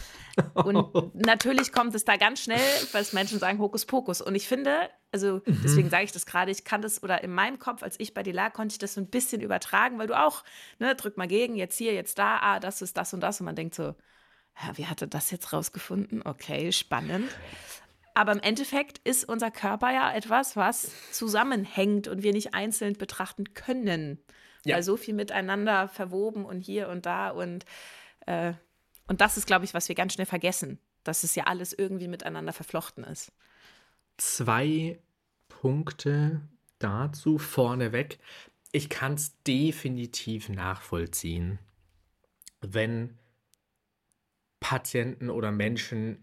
Und natürlich kommt es da ganz schnell, weil Menschen sagen Hokuspokus. Und ich finde, also deswegen sage ich das gerade, ich kann das, oder in meinem Kopf, als ich bei dir lag, konnte ich das so ein bisschen übertragen, weil du auch, ne, drück mal gegen, jetzt hier, jetzt da, ah, das ist das und das. Und man denkt so, ja, wie hat er das jetzt rausgefunden? Okay, spannend. Aber im Endeffekt ist unser Körper ja etwas, was zusammenhängt und wir nicht einzeln betrachten können. Ja. Weil so viel miteinander verwoben und hier und da und äh, Und das ist, glaube ich, was wir ganz schnell vergessen, dass es ja alles irgendwie miteinander verflochten ist. Zwei Punkte dazu vorneweg. Ich kann es definitiv nachvollziehen, wenn Patienten oder Menschen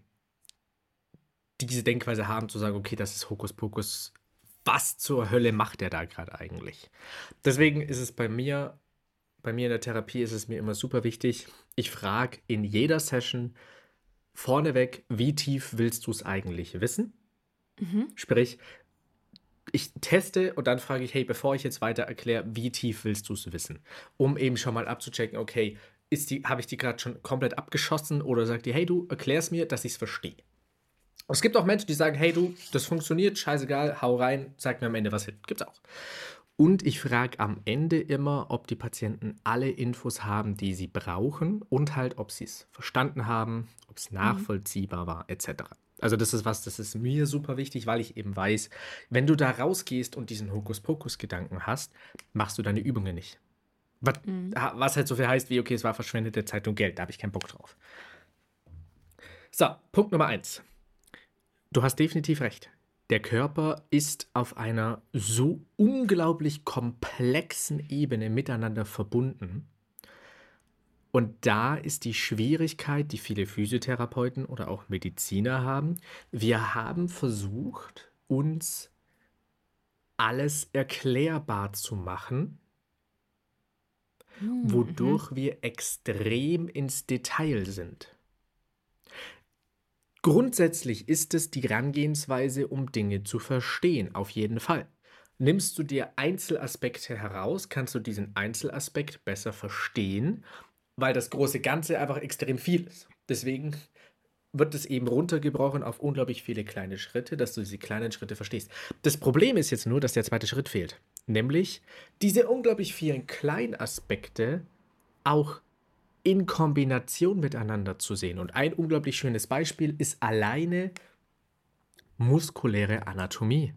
diese Denkweise haben, zu sagen, okay, das ist Hokuspokus. Was zur Hölle macht der da gerade eigentlich? Deswegen ist es bei mir, bei mir in der Therapie ist es mir immer super wichtig, ich frage in jeder Session vorneweg, wie tief willst du es eigentlich wissen? Mhm. Sprich, ich teste und dann frage ich, hey, bevor ich jetzt weiter erkläre, wie tief willst du es wissen? Um eben schon mal abzuchecken, okay, ist die, habe ich die gerade schon komplett abgeschossen oder sagt die, hey, du erklärst mir, dass ich es verstehe. Es gibt auch Menschen, die sagen, hey, du, das funktioniert, scheißegal, hau rein, sag mir am Ende was hin. Gibt's auch. Und ich frage am Ende immer, ob die Patienten alle Infos haben, die sie brauchen und halt, ob sie es verstanden haben, ob es nachvollziehbar war, et cetera. Also das ist was, das ist mir super wichtig, weil ich eben weiß, wenn du da rausgehst und diesen Hokuspokus-Gedanken hast, machst du deine Übungen nicht. Was, was halt so viel heißt wie, okay, es war verschwendete Zeit und Geld, da habe ich keinen Bock drauf. So, Punkt Nummer eins. Du hast definitiv recht. Der Körper ist auf einer so unglaublich komplexen Ebene miteinander verbunden. Und da ist die Schwierigkeit, die viele Physiotherapeuten oder auch Mediziner haben. Wir haben versucht, uns alles erklärbar zu machen, Mhm. wodurch wir extrem ins Detail sind. Grundsätzlich ist es die Herangehensweise, um Dinge zu verstehen, auf jeden Fall. Nimmst du dir Einzelaspekte heraus, kannst du diesen Einzelaspekt besser verstehen, weil das große Ganze einfach extrem viel ist. Deswegen wird es eben runtergebrochen auf unglaublich viele kleine Schritte, dass du diese kleinen Schritte verstehst. Das Problem ist jetzt nur, dass der zweite Schritt fehlt. Nämlich diese unglaublich vielen kleinen Aspekte auch in Kombination miteinander zu sehen. Und ein unglaublich schönes Beispiel ist alleine muskuläre Anatomie.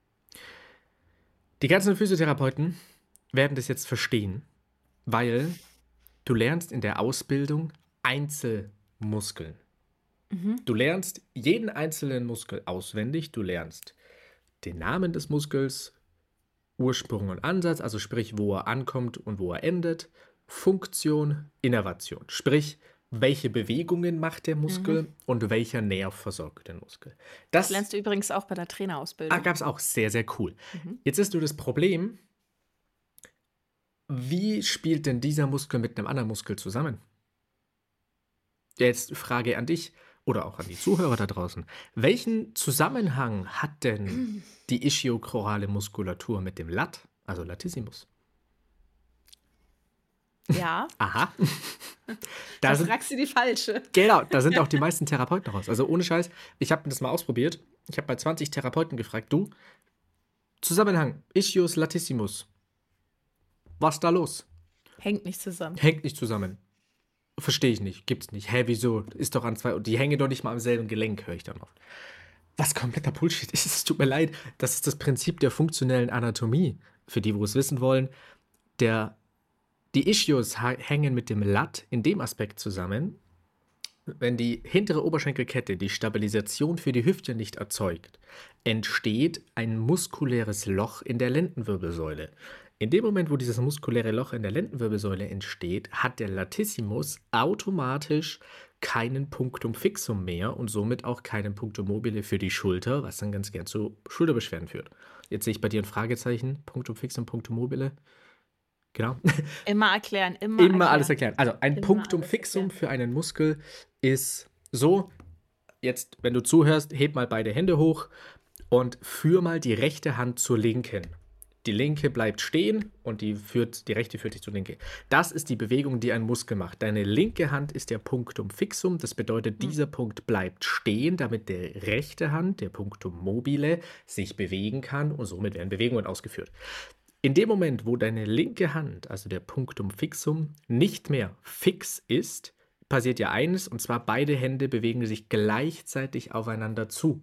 Die ganzen Physiotherapeuten werden das jetzt verstehen, weil du lernst in der Ausbildung Einzelmuskeln. Mhm. Du lernst jeden einzelnen Muskel auswendig. Du lernst den Namen des Muskels, Ursprung und Ansatz, also sprich, wo er ankommt und wo er endet. Funktion, Innervation, sprich, welche Bewegungen macht der Muskel Mhm. und welcher Nerv versorgt den Muskel. Das Das lernst du übrigens auch bei der ah, Trainerausbildung. gab es auch sehr, sehr cool. Mhm. Jetzt ist nur das Problem, wie spielt denn dieser Muskel mit einem anderen Muskel zusammen? Jetzt Frage an dich oder auch an die Zuhörer da draußen. Welchen Zusammenhang hat denn die ischiochorale Muskulatur mit dem Lat, also Latissimus? Ja, Aha. Da da sind, fragst du die falsche. genau, da sind auch die meisten Therapeuten raus. Also ohne Scheiß, ich habe das mal ausprobiert. Ich habe bei zwanzig Therapeuten gefragt, du, Zusammenhang, Ischius Latissimus, was da los? Hängt nicht zusammen. Hängt nicht zusammen. Verstehe ich nicht, gibt's nicht. Hä, wieso? Ist doch an zwei, die hängen doch nicht mal am selben Gelenk, höre ich dann oft. Was kompletter Bullshit ist, es tut mir leid, das ist das Prinzip der funktionellen Anatomie. Für die, wo es wissen wollen, der, die Ischios ha- hängen mit dem Lat in dem Aspekt zusammen, wenn die hintere Oberschenkelkette die Stabilisation für die Hüfte nicht erzeugt, entsteht ein muskuläres Loch in der Lendenwirbelsäule. In dem Moment, wo dieses muskuläre Loch in der Lendenwirbelsäule entsteht, hat der Latissimus automatisch keinen Punctum fixum mehr und somit auch keinen Punctum mobile für die Schulter, was dann ganz gern zu Schulterbeschwerden führt. Jetzt sehe ich bei dir ein Fragezeichen. Punctum fixum, Punctum mobile. Genau. Immer erklären, immer, Immer erklären. alles erklären. Also ein Immer Punctum alles fixum erklären. für einen Muskel ist so, jetzt, wenn du zuhörst, heb mal beide Hände hoch und führ mal die rechte Hand zur linken. Die linke bleibt stehen und die, führt, die rechte führt dich zur linken. Das ist die Bewegung, die ein Muskel macht. Deine linke Hand ist der Punctum fixum. Das bedeutet, dieser Punkt bleibt stehen, damit der rechte Hand, der Punctum mobile, sich bewegen kann und somit werden Bewegungen ausgeführt. In dem Moment, wo deine linke Hand, also der Punctum fixum, nicht mehr fix ist, passiert ja eines, und zwar beide Hände bewegen sich gleichzeitig aufeinander zu.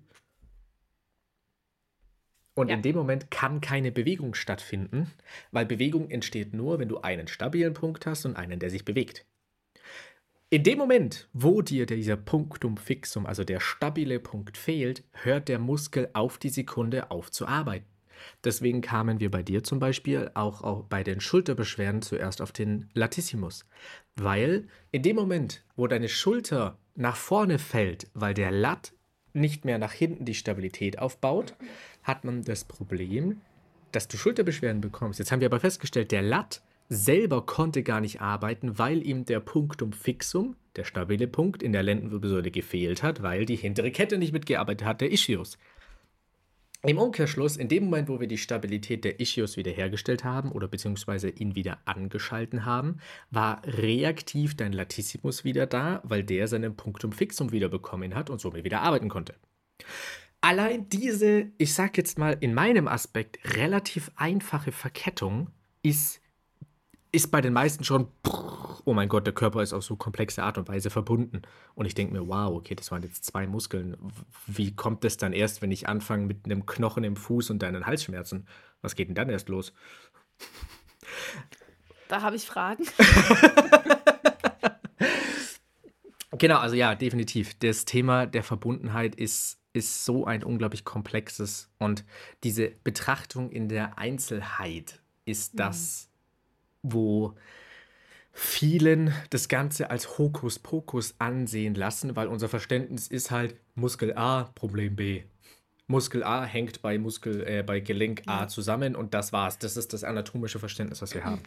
Und Ja. in dem Moment kann keine Bewegung stattfinden, weil Bewegung entsteht nur, wenn du einen stabilen Punkt hast und einen, der sich bewegt. In dem Moment, wo dir dieser Punctum fixum, also der stabile Punkt, fehlt, hört der Muskel auf die Sekunde auf zu arbeiten. Deswegen kamen wir bei dir zum Beispiel auch, auch bei den Schulterbeschwerden zuerst auf den Latissimus. Weil in dem Moment, wo deine Schulter nach vorne fällt, weil der Lat nicht mehr nach hinten die Stabilität aufbaut, hat man das Problem, dass du Schulterbeschwerden bekommst. Jetzt haben wir aber festgestellt, der Lat selber konnte gar nicht arbeiten, weil ihm der Punctum fixum, der stabile Punkt in der Lendenwirbelsäule, gefehlt hat, weil die hintere Kette nicht mitgearbeitet hat, der Ischius. Im Umkehrschluss, in dem Moment, wo wir die Stabilität der Ischius wiederhergestellt haben oder beziehungsweise ihn wieder angeschalten haben, war reaktiv dein Latissimus wieder da, weil der seinen Punctum fixum wieder bekommen hat und somit wieder arbeiten konnte. Allein diese, ich sag jetzt mal in meinem Aspekt, relativ einfache Verkettung ist, ist bei den meisten schon, oh mein Gott, der Körper ist auf so komplexe Art und Weise verbunden. Und ich denke mir, wow, okay, das waren jetzt zwei Muskeln. Wie kommt das dann erst, wenn ich anfange mit einem Knochen im Fuß und deinen Halsschmerzen? Was geht denn dann erst los? Da habe ich Fragen. Genau, also ja, definitiv. Das Thema der Verbundenheit ist ist so ein unglaublich komplexes und diese Betrachtung in der Einzelheit ist das, wo vielen das Ganze als Hokuspokus ansehen lassen, weil unser Verständnis ist halt Muskel A, Problem B. Muskel A hängt bei Muskel, äh, bei Gelenk A Ja. zusammen und das war's. Das ist das anatomische Verständnis, was wir haben.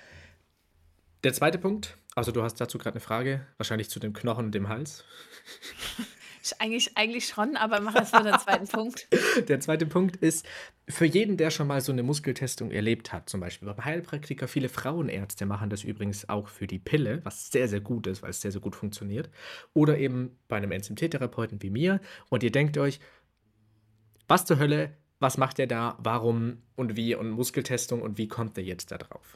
Der zweite Punkt, also du hast dazu gerade eine Frage, wahrscheinlich zu dem Knochen und dem Hals. Ich Eigentlich, eigentlich schon, aber mach erst mal den zweiten Punkt. Der zweite Punkt ist, für jeden, der schon mal so eine Muskeltestung erlebt hat, zum Beispiel beim Heilpraktiker, viele Frauenärzte machen das übrigens auch für die Pille, was sehr, sehr gut ist, weil es sehr, sehr gut funktioniert. Oder eben bei einem N C M T-Therapeuten wie mir. Und ihr denkt euch, was zur Hölle, was macht der da, warum und wie und Muskeltestung und wie kommt der jetzt da drauf?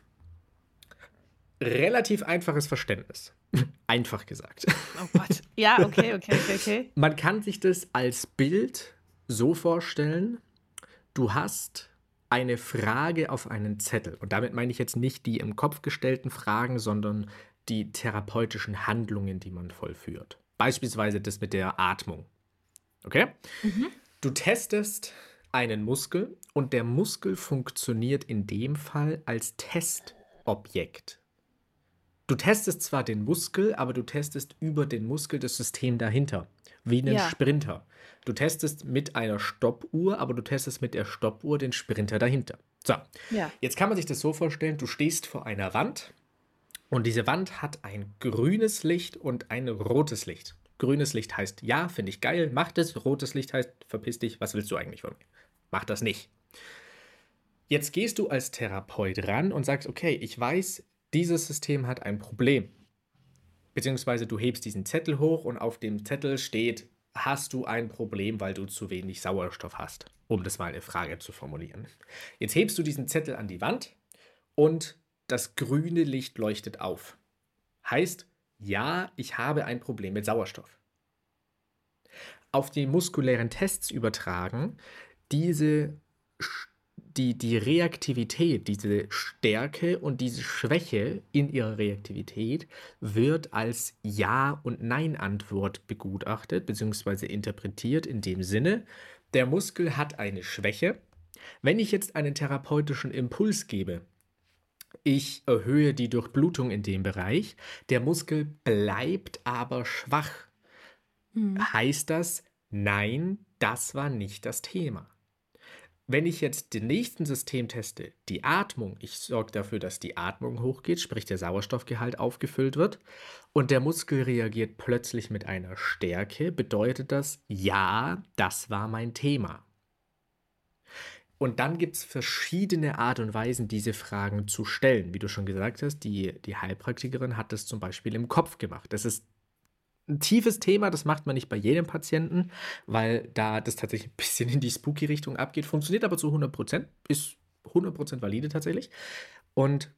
Relativ einfaches Verständnis. Einfach gesagt. Oh Gott. Ja, okay, okay, okay, okay. Man kann sich das als Bild so vorstellen, du hast eine Frage auf einen Zettel. Und damit meine ich jetzt nicht die im Kopf gestellten Fragen, sondern die therapeutischen Handlungen, die man vollführt. Beispielsweise das mit der Atmung. Okay? Mhm. Du testest einen Muskel und der Muskel funktioniert in dem Fall als Testobjekt. Du testest zwar den Muskel, aber du testest über den Muskel das System dahinter, wie einen Ja. Sprinter. Du testest mit einer Stoppuhr, aber du testest mit der Stoppuhr den Sprinter dahinter. So, Ja. jetzt kann man sich das so vorstellen, du stehst vor einer Wand und diese Wand hat ein grünes Licht und ein rotes Licht. Grünes Licht heißt, ja, finde ich geil, mach das. Rotes Licht heißt, verpiss dich, was willst du eigentlich von mir? Mach das nicht. Jetzt gehst du als Therapeut ran und sagst, okay, ich weiß, dieses System hat ein Problem. Beziehungsweise du hebst diesen Zettel hoch und auf dem Zettel steht, hast du ein Problem, weil du zu wenig Sauerstoff hast, um das mal eine Frage zu formulieren. Jetzt hebst du diesen Zettel an die Wand und das grüne Licht leuchtet auf. Heißt, ja, ich habe ein Problem mit Sauerstoff. Auf die muskulären Tests übertragen, diese Die, die Reaktivität, diese Stärke und diese Schwäche in ihrer Reaktivität wird als Ja- und Nein-Antwort begutachtet bzw. interpretiert in dem Sinne, der Muskel hat eine Schwäche. Wenn ich jetzt einen therapeutischen Impuls gebe, ich erhöhe die Durchblutung in dem Bereich, der Muskel bleibt aber schwach. Mhm. Heißt das, nein, das war nicht das Thema. Wenn ich jetzt den nächsten System teste, die Atmung, ich sorge dafür, dass die Atmung hochgeht, sprich der Sauerstoffgehalt aufgefüllt wird und der Muskel reagiert plötzlich mit einer Stärke, bedeutet das, ja, das war mein Thema. Und dann gibt es verschiedene Art und Weisen, diese Fragen zu stellen. Wie du schon gesagt hast, die, die Heilpraktikerin hat das zum Beispiel im Kopf gemacht. Das ist ein tiefes Thema, das macht man nicht bei jedem Patienten, weil da das tatsächlich ein bisschen in die Spooky-Richtung abgeht. Funktioniert aber zu hundert Prozent, ist hundert Prozent valide tatsächlich. Und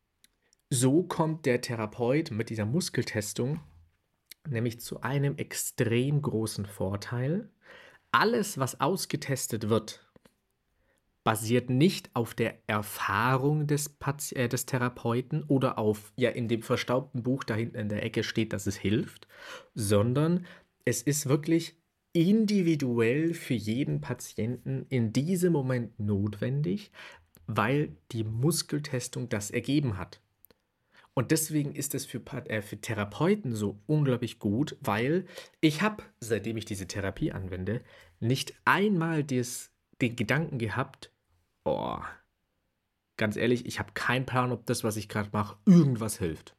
so kommt der Therapeut mit dieser Muskeltestung nämlich zu einem extrem großen Vorteil. Alles, was ausgetestet wird, basiert nicht auf der Erfahrung des, Pati- äh, des Therapeuten oder auf, ja, in dem verstaubten Buch da hinten in der Ecke steht, dass es hilft, sondern es ist wirklich individuell für jeden Patienten in diesem Moment notwendig, weil die Muskeltestung das ergeben hat. Und deswegen ist es für, Pa- äh, für Therapeuten so unglaublich gut, weil ich habe, seitdem ich diese Therapie anwende, nicht einmal des, den Gedanken gehabt, oh, ganz ehrlich, ich habe keinen Plan, ob das, was ich gerade mache, irgendwas hilft.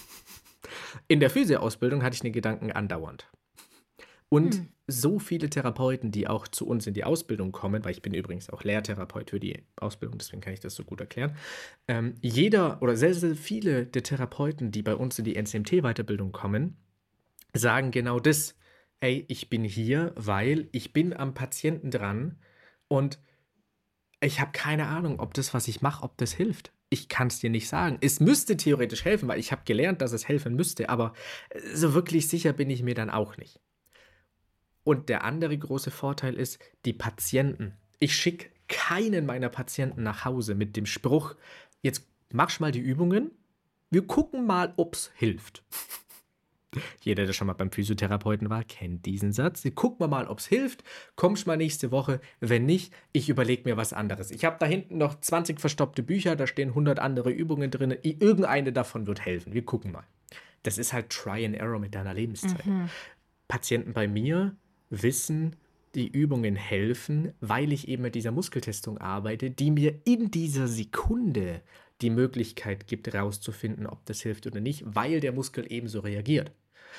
In der Physio-Ausbildung hatte ich den Gedanken andauernd. Und Hm. so viele Therapeuten, die auch zu uns in die Ausbildung kommen, weil ich bin übrigens auch Lehrtherapeut für die Ausbildung, deswegen kann ich das so gut erklären. Ähm, jeder oder sehr, sehr viele der Therapeuten, die bei uns in die N C M T-Weiterbildung kommen, sagen genau das. Ey, ich bin hier, weil ich bin am Patienten dran und ich habe keine Ahnung, ob das, was ich mache, ob das hilft. Ich kann es dir nicht sagen. Es müsste theoretisch helfen, weil ich habe gelernt, dass es helfen müsste, aber so wirklich sicher bin ich mir dann auch nicht. Und der andere große Vorteil ist, die Patienten. Ich schicke keinen meiner Patienten nach Hause mit dem Spruch, jetzt mach mal die Übungen, wir gucken mal, ob's hilft. Jeder, der schon mal beim Physiotherapeuten war, kennt diesen Satz. Gucken wir mal, ob es hilft. Kommst mal nächste Woche. Wenn nicht, ich überlege mir was anderes. Ich habe da hinten noch zwanzig verstopfte Bücher, da stehen hundert andere Übungen drin. Irgendeine davon wird helfen. Wir gucken mal. Das ist halt Try and Error mit deiner Lebenszeit. Mhm. Patienten bei mir wissen, die Übungen helfen, weil ich eben mit dieser Muskeltestung arbeite, die mir in dieser Sekunde die Möglichkeit gibt, herauszufinden, ob das hilft oder nicht, weil der Muskel ebenso reagiert.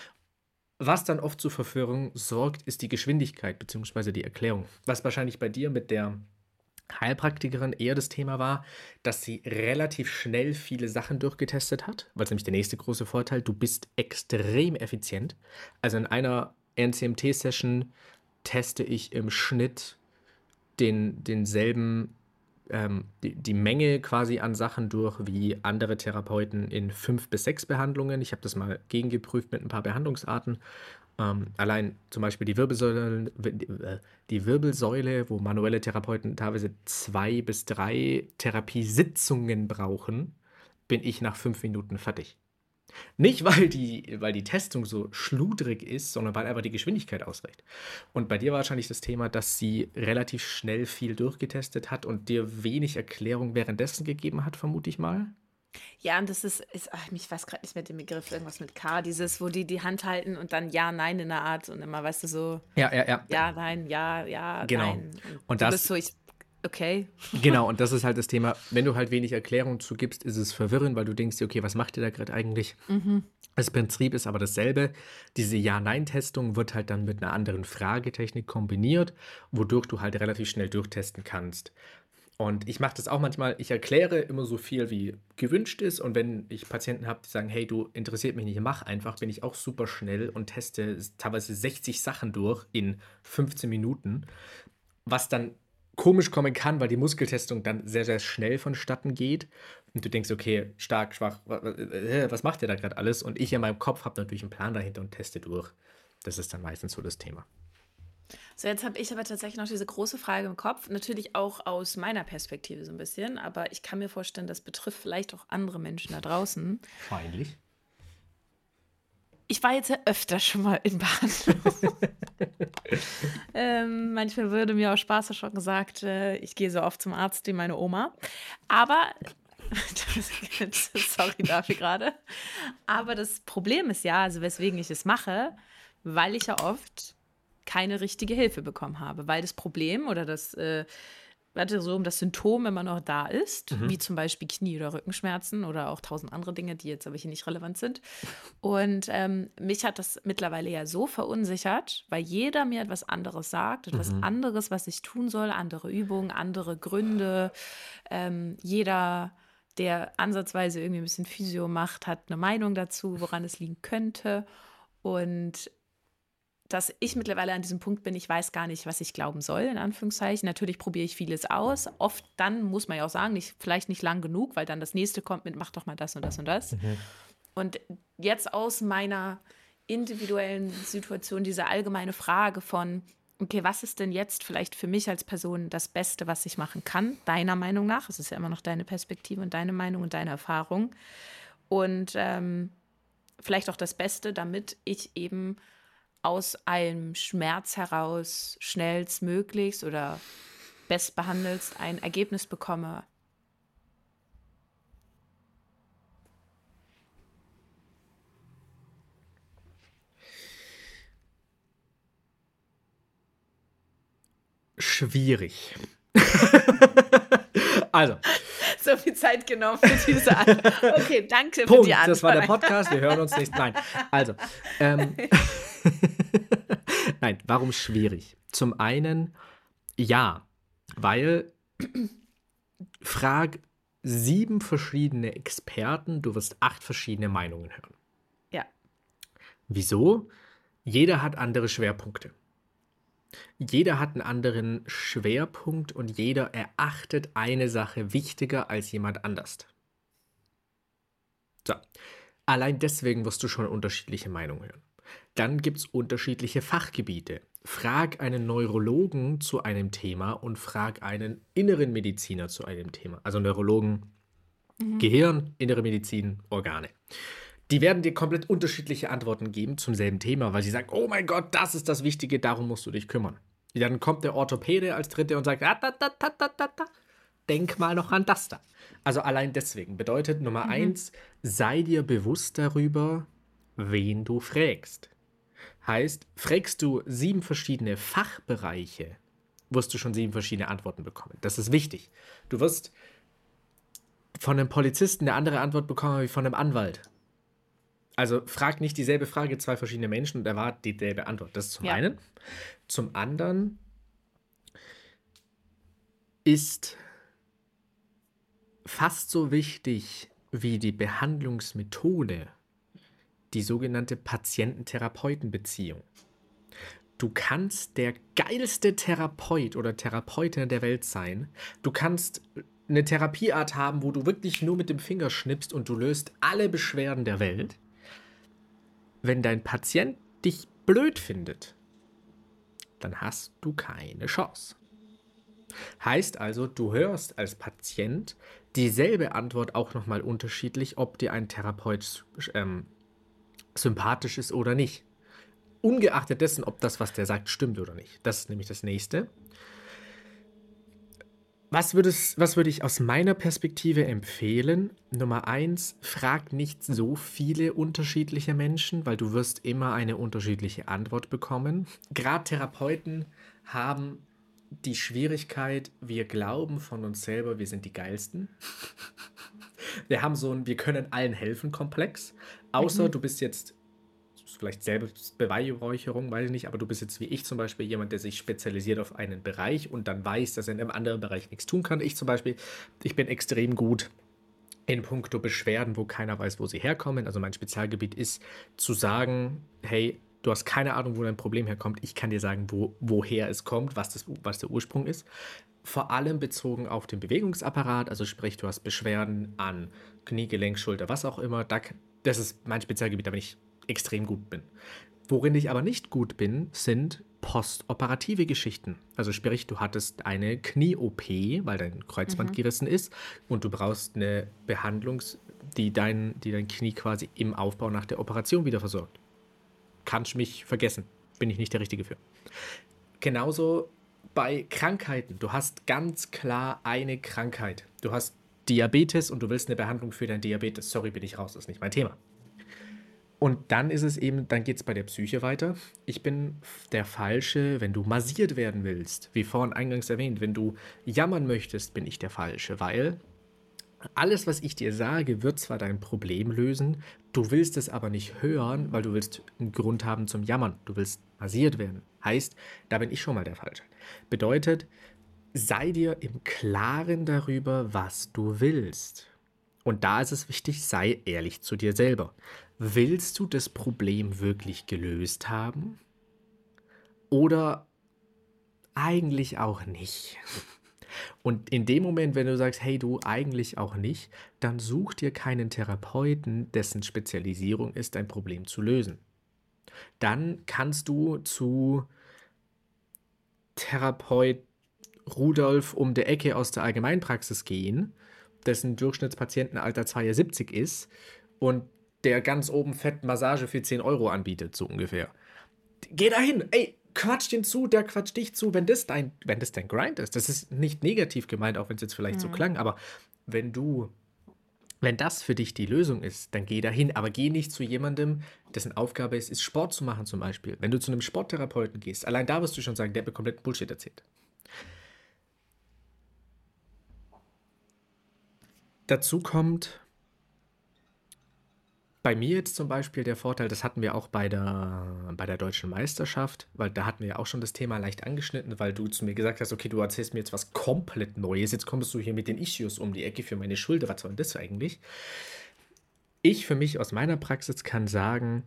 Was dann oft zur Verwirrung sorgt, ist die Geschwindigkeit bzw. die Erklärung. Was wahrscheinlich bei dir mit der Heilpraktikerin eher das Thema war, dass sie relativ schnell viele Sachen durchgetestet hat, weil es nämlich der nächste große Vorteil, du bist extrem effizient. Also in einer N C M T-Session teste ich im Schnitt den, denselben, ähm, die, die Menge quasi an Sachen durch wie andere Therapeuten in fünf bis sechs Behandlungen. Ich habe das mal gegengeprüft mit ein paar Behandlungsarten. Ähm, allein zum Beispiel die Wirbelsäule, die Wirbelsäule, wo manuelle Therapeuten teilweise zwei bis drei Therapiesitzungen brauchen, bin ich nach fünf Minuten fertig. Nicht, weil die, weil die Testung so schludrig ist, sondern weil einfach die Geschwindigkeit ausreicht. Und bei dir war wahrscheinlich das Thema, dass sie relativ schnell viel durchgetestet hat und dir wenig Erklärung währenddessen gegeben hat, vermute ich mal. Ja, und das ist, ist ach, ich weiß gerade nicht mehr den Begriff, irgendwas mit K, dieses, wo die die Hand halten und dann ja, nein in der Art und immer, weißt du, so, Ja, ja, ja. ja, nein, ja, ja, Genau. nein. Und, Und du das- bist so, ich, okay. Genau, und das ist halt das Thema, wenn du halt wenig Erklärung zugibst, ist es verwirrend, weil du denkst dir, okay, was macht ihr da gerade eigentlich? Mhm. Das Prinzip ist aber dasselbe. Diese Ja-Nein-Testung wird halt dann mit einer anderen Fragetechnik kombiniert, wodurch du halt relativ schnell durchtesten kannst. Und ich mache das auch manchmal, ich erkläre immer so viel, wie gewünscht ist. Und wenn ich Patienten habe, die sagen, hey, du interessiert mich nicht, mach einfach, bin ich auch super schnell und teste teilweise sechzig Sachen durch in fünfzehn Minuten. Was dann komisch kommen kann, weil die Muskeltestung dann sehr, sehr schnell vonstatten geht. Und du denkst, okay, stark, schwach, wa- wa- äh, was macht der da gerade alles? Und ich in meinem Kopf habe natürlich einen Plan dahinter und teste durch. Das ist dann meistens so das Thema. So, jetzt habe ich aber tatsächlich noch diese große Frage im Kopf, natürlich auch aus meiner Perspektive so ein bisschen, aber ich kann mir vorstellen, das betrifft vielleicht auch andere Menschen da draußen. Feindlich. Ich war jetzt ja öfter schon mal in Behandlung. ähm, manchmal würde mir auch Spaß schon gesagt, äh, ich gehe so oft zum Arzt wie meine Oma. Aber, sorry dafür gerade, aber das Problem ist ja, also weswegen ich es mache, weil ich ja oft keine richtige Hilfe bekommen habe. Weil das Problem oder das, äh, warte, so um das Symptom immer noch da ist, Mhm. wie zum Beispiel Knie- oder Rückenschmerzen oder auch tausend andere Dinge, die jetzt aber hier nicht relevant sind. Und ähm, mich hat das mittlerweile ja so verunsichert, weil jeder mir etwas anderes sagt, etwas Mhm. anderes, was ich tun soll, andere Übungen, andere Gründe. Ähm, jeder, der ansatzweise irgendwie ein bisschen Physio macht, hat eine Meinung dazu, woran es liegen könnte. Und dass ich mittlerweile an diesem Punkt bin, ich weiß gar nicht, was ich glauben soll, in Anführungszeichen. Natürlich probiere ich vieles aus. Oft dann, muss man ja auch sagen, nicht, vielleicht nicht lang genug, weil dann das nächste kommt mit, mach doch mal das und das und das. Mhm. Und jetzt aus meiner individuellen Situation diese allgemeine Frage von, okay, was ist denn jetzt vielleicht für mich als Person das Beste, was ich machen kann, deiner Meinung nach? Es ist ja immer noch deine Perspektive und deine Meinung und deine Erfahrung. Und ähm, vielleicht auch das Beste, damit ich eben aus einem Schmerz heraus schnellstmöglichst oder bestbehandelst ein Ergebnis bekomme. Schwierig. Also, So viel Zeit genommen für diese Antwort. Okay, danke für Punkt. die Antwort. Das war der Podcast. Wir hören uns nächstes Mal. Nein. Also, ähm, nein, warum schwierig? Zum einen, ja, weil frag sieben verschiedene Experten, du wirst acht verschiedene Meinungen hören. Ja. Wieso? Jeder hat andere Schwerpunkte. Jeder hat einen anderen Schwerpunkt und jeder erachtet eine Sache wichtiger als jemand anders. So, allein deswegen wirst du schon unterschiedliche Meinungen hören. Dann gibt es unterschiedliche Fachgebiete. Frag einen Neurologen zu einem Thema und frag einen inneren Mediziner zu einem Thema. Also Neurologen, Mhm. Gehirn, innere Medizin, Organe. Die werden dir komplett unterschiedliche Antworten geben zum selben Thema, weil sie sagen, oh mein Gott, das ist das Wichtige, darum musst du dich kümmern. Dann kommt der Orthopäde als Dritte und sagt, ah, da, da, da, da, da, da. Denk mal noch an das da. Also allein deswegen bedeutet Nummer Mhm. eins, sei dir bewusst darüber, wen du fragst. Heißt, fragst du sieben verschiedene Fachbereiche, wirst du schon sieben verschiedene Antworten bekommen. Das ist wichtig. Du wirst von einem Polizisten eine andere Antwort bekommen wie von einem Anwalt. Also frag nicht dieselbe Frage zwei verschiedene Menschen und erwarte dieselbe Antwort. Das ist zum Ja. einen. Zum anderen ist fast so wichtig wie die Behandlungsmethode die sogenannte Patienten-Therapeuten-Beziehung. Du kannst der geilste Therapeut oder Therapeutin der Welt sein. Du kannst eine Therapieart haben, wo du wirklich nur mit dem Finger schnippst und du löst alle Beschwerden der Welt. Wenn dein Patient dich blöd findet, dann hast du keine Chance. Heißt also, du hörst als Patient dieselbe Antwort auch nochmal unterschiedlich, ob dir ein Therapeut ähm, sympathisch ist oder nicht. Ungeachtet dessen, ob das, was der sagt, stimmt oder nicht. Das ist nämlich das Nächste. Was, würdest, was würde ich aus meiner Perspektive empfehlen? Nummer eins, frag nicht so viele unterschiedliche Menschen, weil du wirst immer eine unterschiedliche Antwort bekommen. Gerade Therapeuten haben die Schwierigkeit, wir glauben von uns selber, wir sind die Geilsten. Wir haben so ein Wir können allen helfen Komplex. Außer Mhm. du bist jetzt vielleicht Selbstbeweihräucherung, weiß ich nicht, aber du bist jetzt wie ich zum Beispiel jemand, der sich spezialisiert auf einen Bereich und dann weiß, dass er in einem anderen Bereich nichts tun kann. Ich zum Beispiel, ich bin extrem gut in puncto Beschwerden, wo keiner weiß, wo sie herkommen. Also mein Spezialgebiet ist zu sagen, hey, du hast keine Ahnung, wo dein Problem herkommt. Ich kann dir sagen, wo, woher es kommt, was, das, was der Ursprung ist. Vor allem bezogen auf den Bewegungsapparat, also sprich, du hast Beschwerden an Knie, Gelenk, Schulter, was auch immer. Da, das ist mein Spezialgebiet, da bin ich extrem gut bin. Worin ich aber nicht gut bin, sind postoperative Geschichten. Also sprich, du hattest eine Knie-O P, weil dein Kreuzband Mhm. gerissen ist und du brauchst eine Behandlung, die dein, die dein Knie quasi im Aufbau nach der Operation wieder versorgt. Kannst mich vergessen. Bin ich nicht der Richtige für. Genauso bei Krankheiten. Du hast ganz klar eine Krankheit. Du hast Diabetes und du willst eine Behandlung für dein Diabetes. Sorry, bin ich raus, das ist nicht mein Thema. Und dann ist es eben, dann geht es bei der Psyche weiter. Ich bin der Falsche, wenn du massiert werden willst. Wie vorhin eingangs erwähnt, wenn du jammern möchtest, bin ich der Falsche, weil alles, was ich dir sage, wird zwar dein Problem lösen, du willst es aber nicht hören, weil du willst einen Grund haben zum Jammern. Du willst massiert werden. Heißt, da bin ich schon mal der Falsche. Bedeutet, sei dir im Klaren darüber, was du willst. Und da ist es wichtig, sei ehrlich zu dir selber. Willst du das Problem wirklich gelöst haben? Oder eigentlich auch nicht? Und in dem Moment, wenn du sagst, hey du, eigentlich auch nicht, dann such dir keinen Therapeuten, dessen Spezialisierung ist, ein Problem zu lösen. Dann kannst du zu Therapeut Rudolf um der Ecke aus der Allgemeinpraxis gehen, dessen Durchschnittspatientenalter zweiundsiebzig ist und der ganz oben fett Massage für zehn Euro anbietet, so ungefähr. Geh dahin, ey, quatsch den zu, der quatscht dich zu, wenn das dein, wenn das dein Grind ist. Das ist nicht negativ gemeint, auch wenn es jetzt vielleicht so Mhm. klang, aber wenn du, wenn das für dich die Lösung ist, dann geh dahin, aber geh nicht zu jemandem, dessen Aufgabe es ist, Sport zu machen zum Beispiel. Wenn du zu einem Sporttherapeuten gehst, allein da wirst du schon sagen, der hat komplett Bullshit erzählt. Dazu kommt bei mir jetzt zum Beispiel der Vorteil, das hatten wir auch bei der, bei der deutschen Meisterschaft, weil da hatten wir ja auch schon das Thema leicht angeschnitten, weil du zu mir gesagt hast, okay, du erzählst mir jetzt was komplett Neues, jetzt kommst du hier mit den Issues um die Ecke für meine Schulter, was soll denn das eigentlich? Ich für mich aus meiner Praxis kann sagen,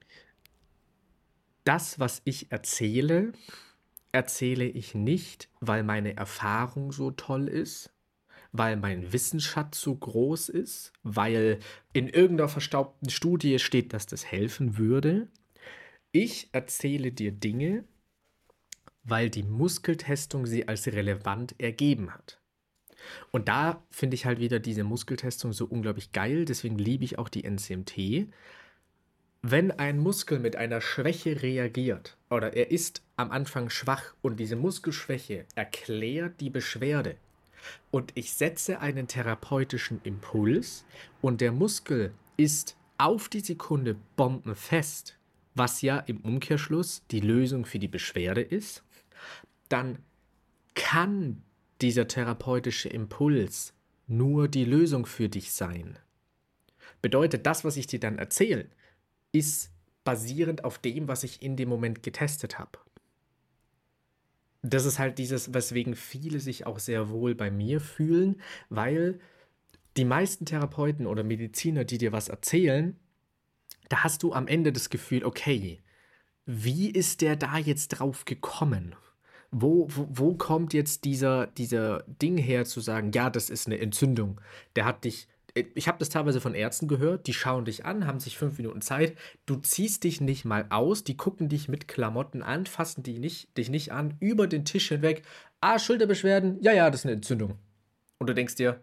das, was ich erzähle, erzähle ich nicht, weil meine Erfahrung so toll ist, weil mein Wissensschatz so groß ist, weil in irgendeiner verstaubten Studie steht, dass das helfen würde. Ich erzähle dir Dinge, weil die Muskeltestung sie als relevant ergeben hat. Und da finde ich halt wieder diese Muskeltestung so unglaublich geil, deswegen liebe ich auch die N C M T. Wenn ein Muskel mit einer Schwäche reagiert oder er ist am Anfang schwach und diese Muskelschwäche erklärt die Beschwerde und ich setze einen therapeutischen Impuls und der Muskel ist auf die Sekunde bombenfest, was ja im Umkehrschluss die Lösung für die Beschwerde ist, dann kann dieser therapeutische Impuls nur die Lösung für dich sein. Bedeutet, das, was ich dir dann erzähle, ist basierend auf dem, was ich in dem Moment getestet habe. Das ist halt dieses, weswegen viele sich auch sehr wohl bei mir fühlen, weil die meisten Therapeuten oder Mediziner, die dir was erzählen, da hast du am Ende das Gefühl, okay, wie ist der da jetzt drauf gekommen? Wo, wo, wo kommt jetzt dieser, dieser Ding her zu sagen, ja, das ist eine Entzündung. Der hat dich, ich habe das teilweise von Ärzten gehört, die schauen dich an, haben sich fünf Minuten Zeit, du ziehst dich nicht mal aus, die gucken dich mit Klamotten an, fassen die nicht, dich nicht an, über den Tisch hinweg, ah, Schulterbeschwerden, ja, ja, das ist eine Entzündung. Und du denkst dir,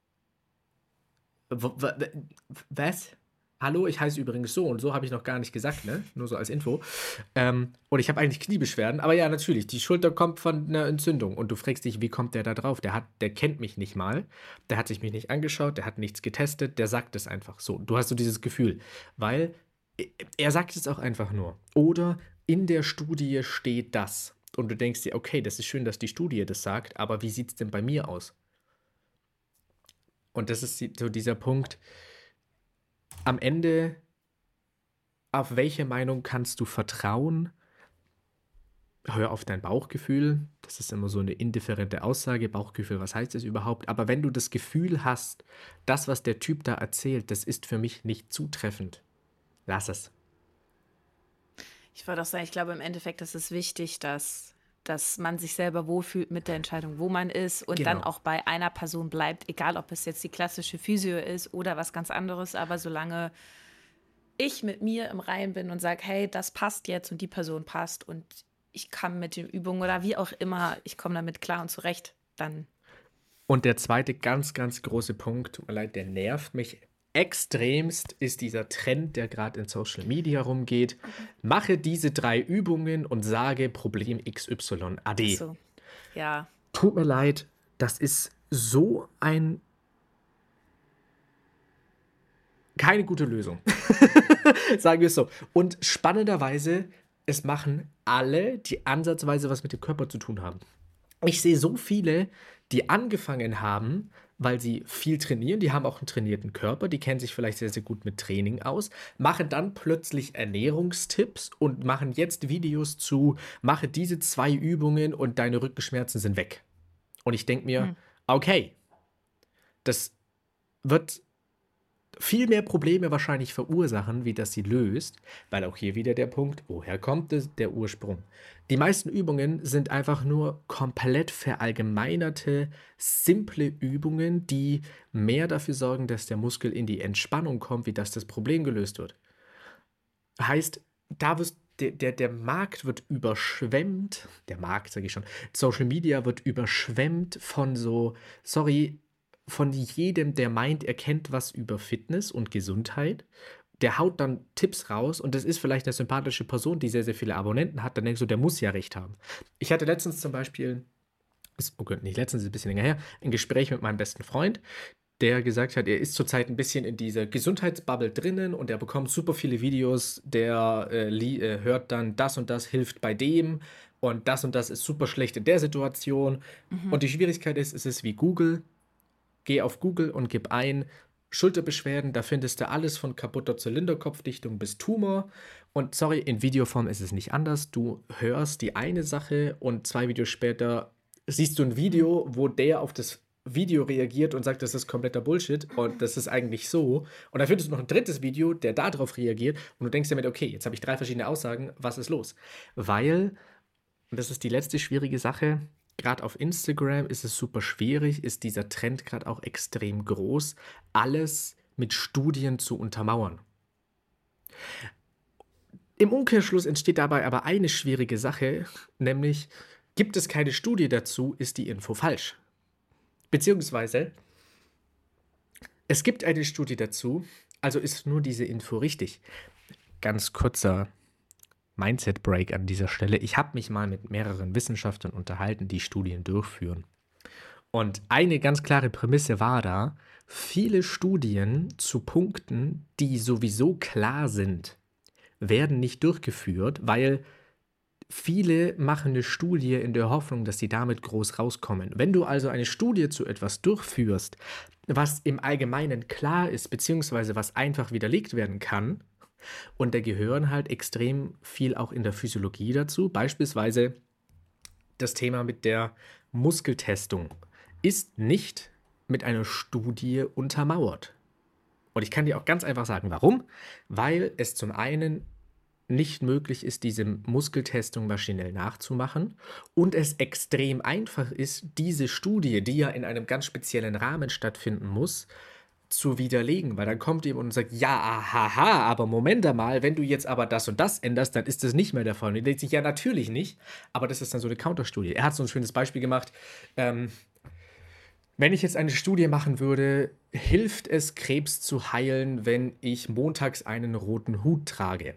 w- w- was? Hallo, ich heiße übrigens so und so, habe ich noch gar nicht gesagt, ne? Nur so als Info. Ähm, und ich habe eigentlich Kniebeschwerden, aber ja, natürlich, die Schulter kommt von einer Entzündung. Und du fragst dich, wie kommt der da drauf? Der hat, der kennt mich nicht mal, der hat sich mich nicht angeschaut, der hat nichts getestet, der sagt es einfach so. Du hast so dieses Gefühl, weil äh, er sagt es auch einfach nur. Oder in der Studie steht das. Und du denkst dir, okay, das ist schön, dass die Studie das sagt, aber wie sieht es denn bei mir aus? Und das ist die- so dieser Punkt, am Ende, auf welche Meinung kannst du vertrauen? Hör auf dein Bauchgefühl. Das ist immer so eine indifferente Aussage. Bauchgefühl, was heißt das überhaupt? Aber wenn du das Gefühl hast, das, was der Typ da erzählt, das ist für mich nicht zutreffend, lass es. Ich würde auch sagen, ich glaube, im Endeffekt ist es wichtig, dass, dass man sich selber wohlfühlt mit der Entscheidung, wo man ist und dann Genau. auch bei einer Person bleibt, egal ob es jetzt die klassische Physio ist oder was ganz anderes, aber solange ich mit mir im Reinen bin und sage, hey, das passt jetzt und die Person passt und ich kann mit den Übungen oder wie auch immer, ich komme damit klar und zurecht, dann Und der zweite ganz, ganz große Punkt, tut mir leid, der nervt mich extremst, ist dieser Trend, der gerade in Social Media rumgeht. Mache diese drei Übungen und sage Problem X Y ade. so, ja, Tut mir leid, das ist so ein keine gute Lösung. Sagen wir es so. Und spannenderweise, es machen alle, die ansatzweise was mit dem Körper zu tun haben. Ich sehe so viele, die angefangen haben, weil sie viel trainieren, die haben auch einen trainierten Körper, die kennen sich vielleicht sehr, sehr gut mit Training aus, machen dann plötzlich Ernährungstipps und machen jetzt Videos zu, mache diese zwei Übungen und deine Rückenschmerzen sind weg. Und ich denke mir, Hm. okay, das wird viel mehr Probleme wahrscheinlich verursachen, wie das sie löst, weil auch hier wieder der Punkt, woher kommt es, der Ursprung. Die meisten Übungen sind einfach nur komplett verallgemeinerte, simple Übungen, die mehr dafür sorgen, dass der Muskel in die Entspannung kommt, wie dass das Problem gelöst wird. Heißt, da wirst der, der, der Markt wird überschwemmt, der Markt, sage ich schon, Social Media wird überschwemmt von so, sorry, von jedem, der meint, er kennt was über Fitness und Gesundheit. Der haut dann Tipps raus und das ist vielleicht eine sympathische Person, die sehr, sehr viele Abonnenten hat. Dann denkst du, der muss ja recht haben. Ich hatte letztens zum Beispiel, ist, okay, nicht letztens, ist ein bisschen länger her, ein Gespräch mit meinem besten Freund, der gesagt hat, er ist zurzeit ein bisschen in dieser Gesundheitsbubble drinnen und er bekommt super viele Videos, der äh, li- äh, hört dann, das und das hilft bei dem und das und das ist super schlecht in der Situation. Mhm. Und die Schwierigkeit ist, es ist wie Google. Geh auf Google und gib ein Schulterbeschwerden, da findest du alles von kaputter Zylinderkopfdichtung bis Tumor. Und sorry, in Videoform ist es nicht anders. Du hörst die eine Sache und zwei Videos später siehst du ein Video, wo der auf das Video reagiert und sagt, das ist kompletter Bullshit und das ist eigentlich so. Und dann findest du noch ein drittes Video, der darauf reagiert und du denkst damit, okay, jetzt habe ich drei verschiedene Aussagen, was ist los? Weil, und das ist die letzte schwierige Sache, gerade auf Instagram ist es super schwierig, ist dieser Trend gerade auch extrem groß, alles mit Studien zu untermauern. Im Umkehrschluss entsteht dabei aber eine schwierige Sache, nämlich gibt es keine Studie dazu, ist die Info falsch. Beziehungsweise, es gibt eine Studie dazu, also ist nur diese Info richtig. Ganz kurzer Mindset-Break an dieser Stelle. Ich habe mich mal mit mehreren Wissenschaftlern unterhalten, die Studien durchführen. Und eine ganz klare Prämisse war da, viele Studien zu Punkten, die sowieso klar sind, werden nicht durchgeführt, weil viele machen eine Studie in der Hoffnung, dass sie damit groß rauskommen. Wenn du also eine Studie zu etwas durchführst, was im Allgemeinen klar ist, beziehungsweise was einfach widerlegt werden kann, und da gehören halt extrem viel auch in der Physiologie dazu, beispielsweise das Thema mit der Muskeltestung ist nicht mit einer Studie untermauert. Und ich kann dir auch ganz einfach sagen, warum? Weil es zum einen nicht möglich ist, diese Muskeltestung maschinell nachzumachen und es extrem einfach ist, diese Studie, die ja in einem ganz speziellen Rahmen stattfinden muss, zu widerlegen, weil dann kommt jemand und sagt, ja, ahaha, aber Moment einmal, wenn du jetzt aber das und das änderst, dann ist das nicht mehr der Fall. Und die denkt sich, ja, natürlich nicht, aber das ist dann so eine Counterstudie. Er hat so ein schönes Beispiel gemacht, ähm, wenn ich jetzt eine Studie machen würde, hilft es, Krebs zu heilen, wenn ich montags einen roten Hut trage?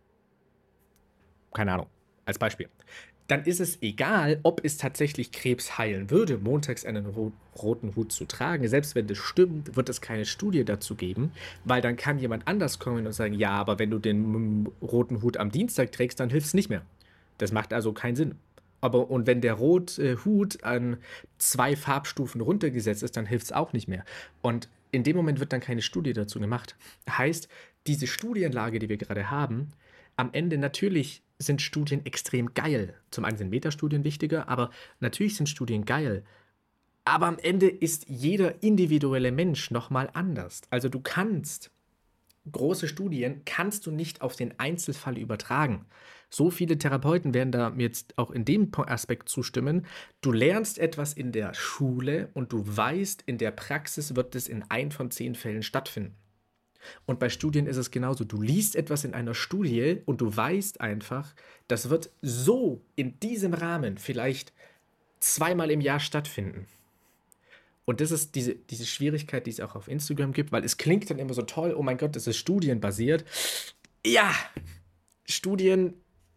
Keine Ahnung, als Beispiel. Dann ist es egal, ob es tatsächlich Krebs heilen würde, montags einen ro- roten Hut zu tragen. Selbst wenn das stimmt, wird es keine Studie dazu geben, weil dann kann jemand anders kommen und sagen, ja, aber wenn du den mm, roten Hut am Dienstag trägst, dann hilft es nicht mehr. Das macht also keinen Sinn. Aber und wenn der rote Hut an zwei Farbstufen runtergesetzt ist, dann hilft es auch nicht mehr. Und in dem Moment wird dann keine Studie dazu gemacht. Heißt, diese Studienlage, die wir gerade haben, am Ende natürlich sind Studien extrem geil. Zum einen sind Metastudien wichtiger, aber natürlich sind Studien geil. Aber am Ende ist jeder individuelle Mensch nochmal anders. Also du kannst große Studien kannst du nicht auf den Einzelfall übertragen. So viele Therapeuten werden da mir jetzt auch in dem Aspekt zustimmen. Du lernst etwas in der Schule und du weißt, in der Praxis wird es in ein von zehn Fällen stattfinden. Und bei Studien ist es genauso. Du liest etwas in einer Studie und du weißt einfach, das wird so in diesem Rahmen vielleicht zweimal im Jahr stattfinden. Und das ist diese, diese Schwierigkeit, die es auch auf Instagram gibt, weil es klingt dann immer so toll, oh mein Gott, das ist studienbasiert. Ja, Studien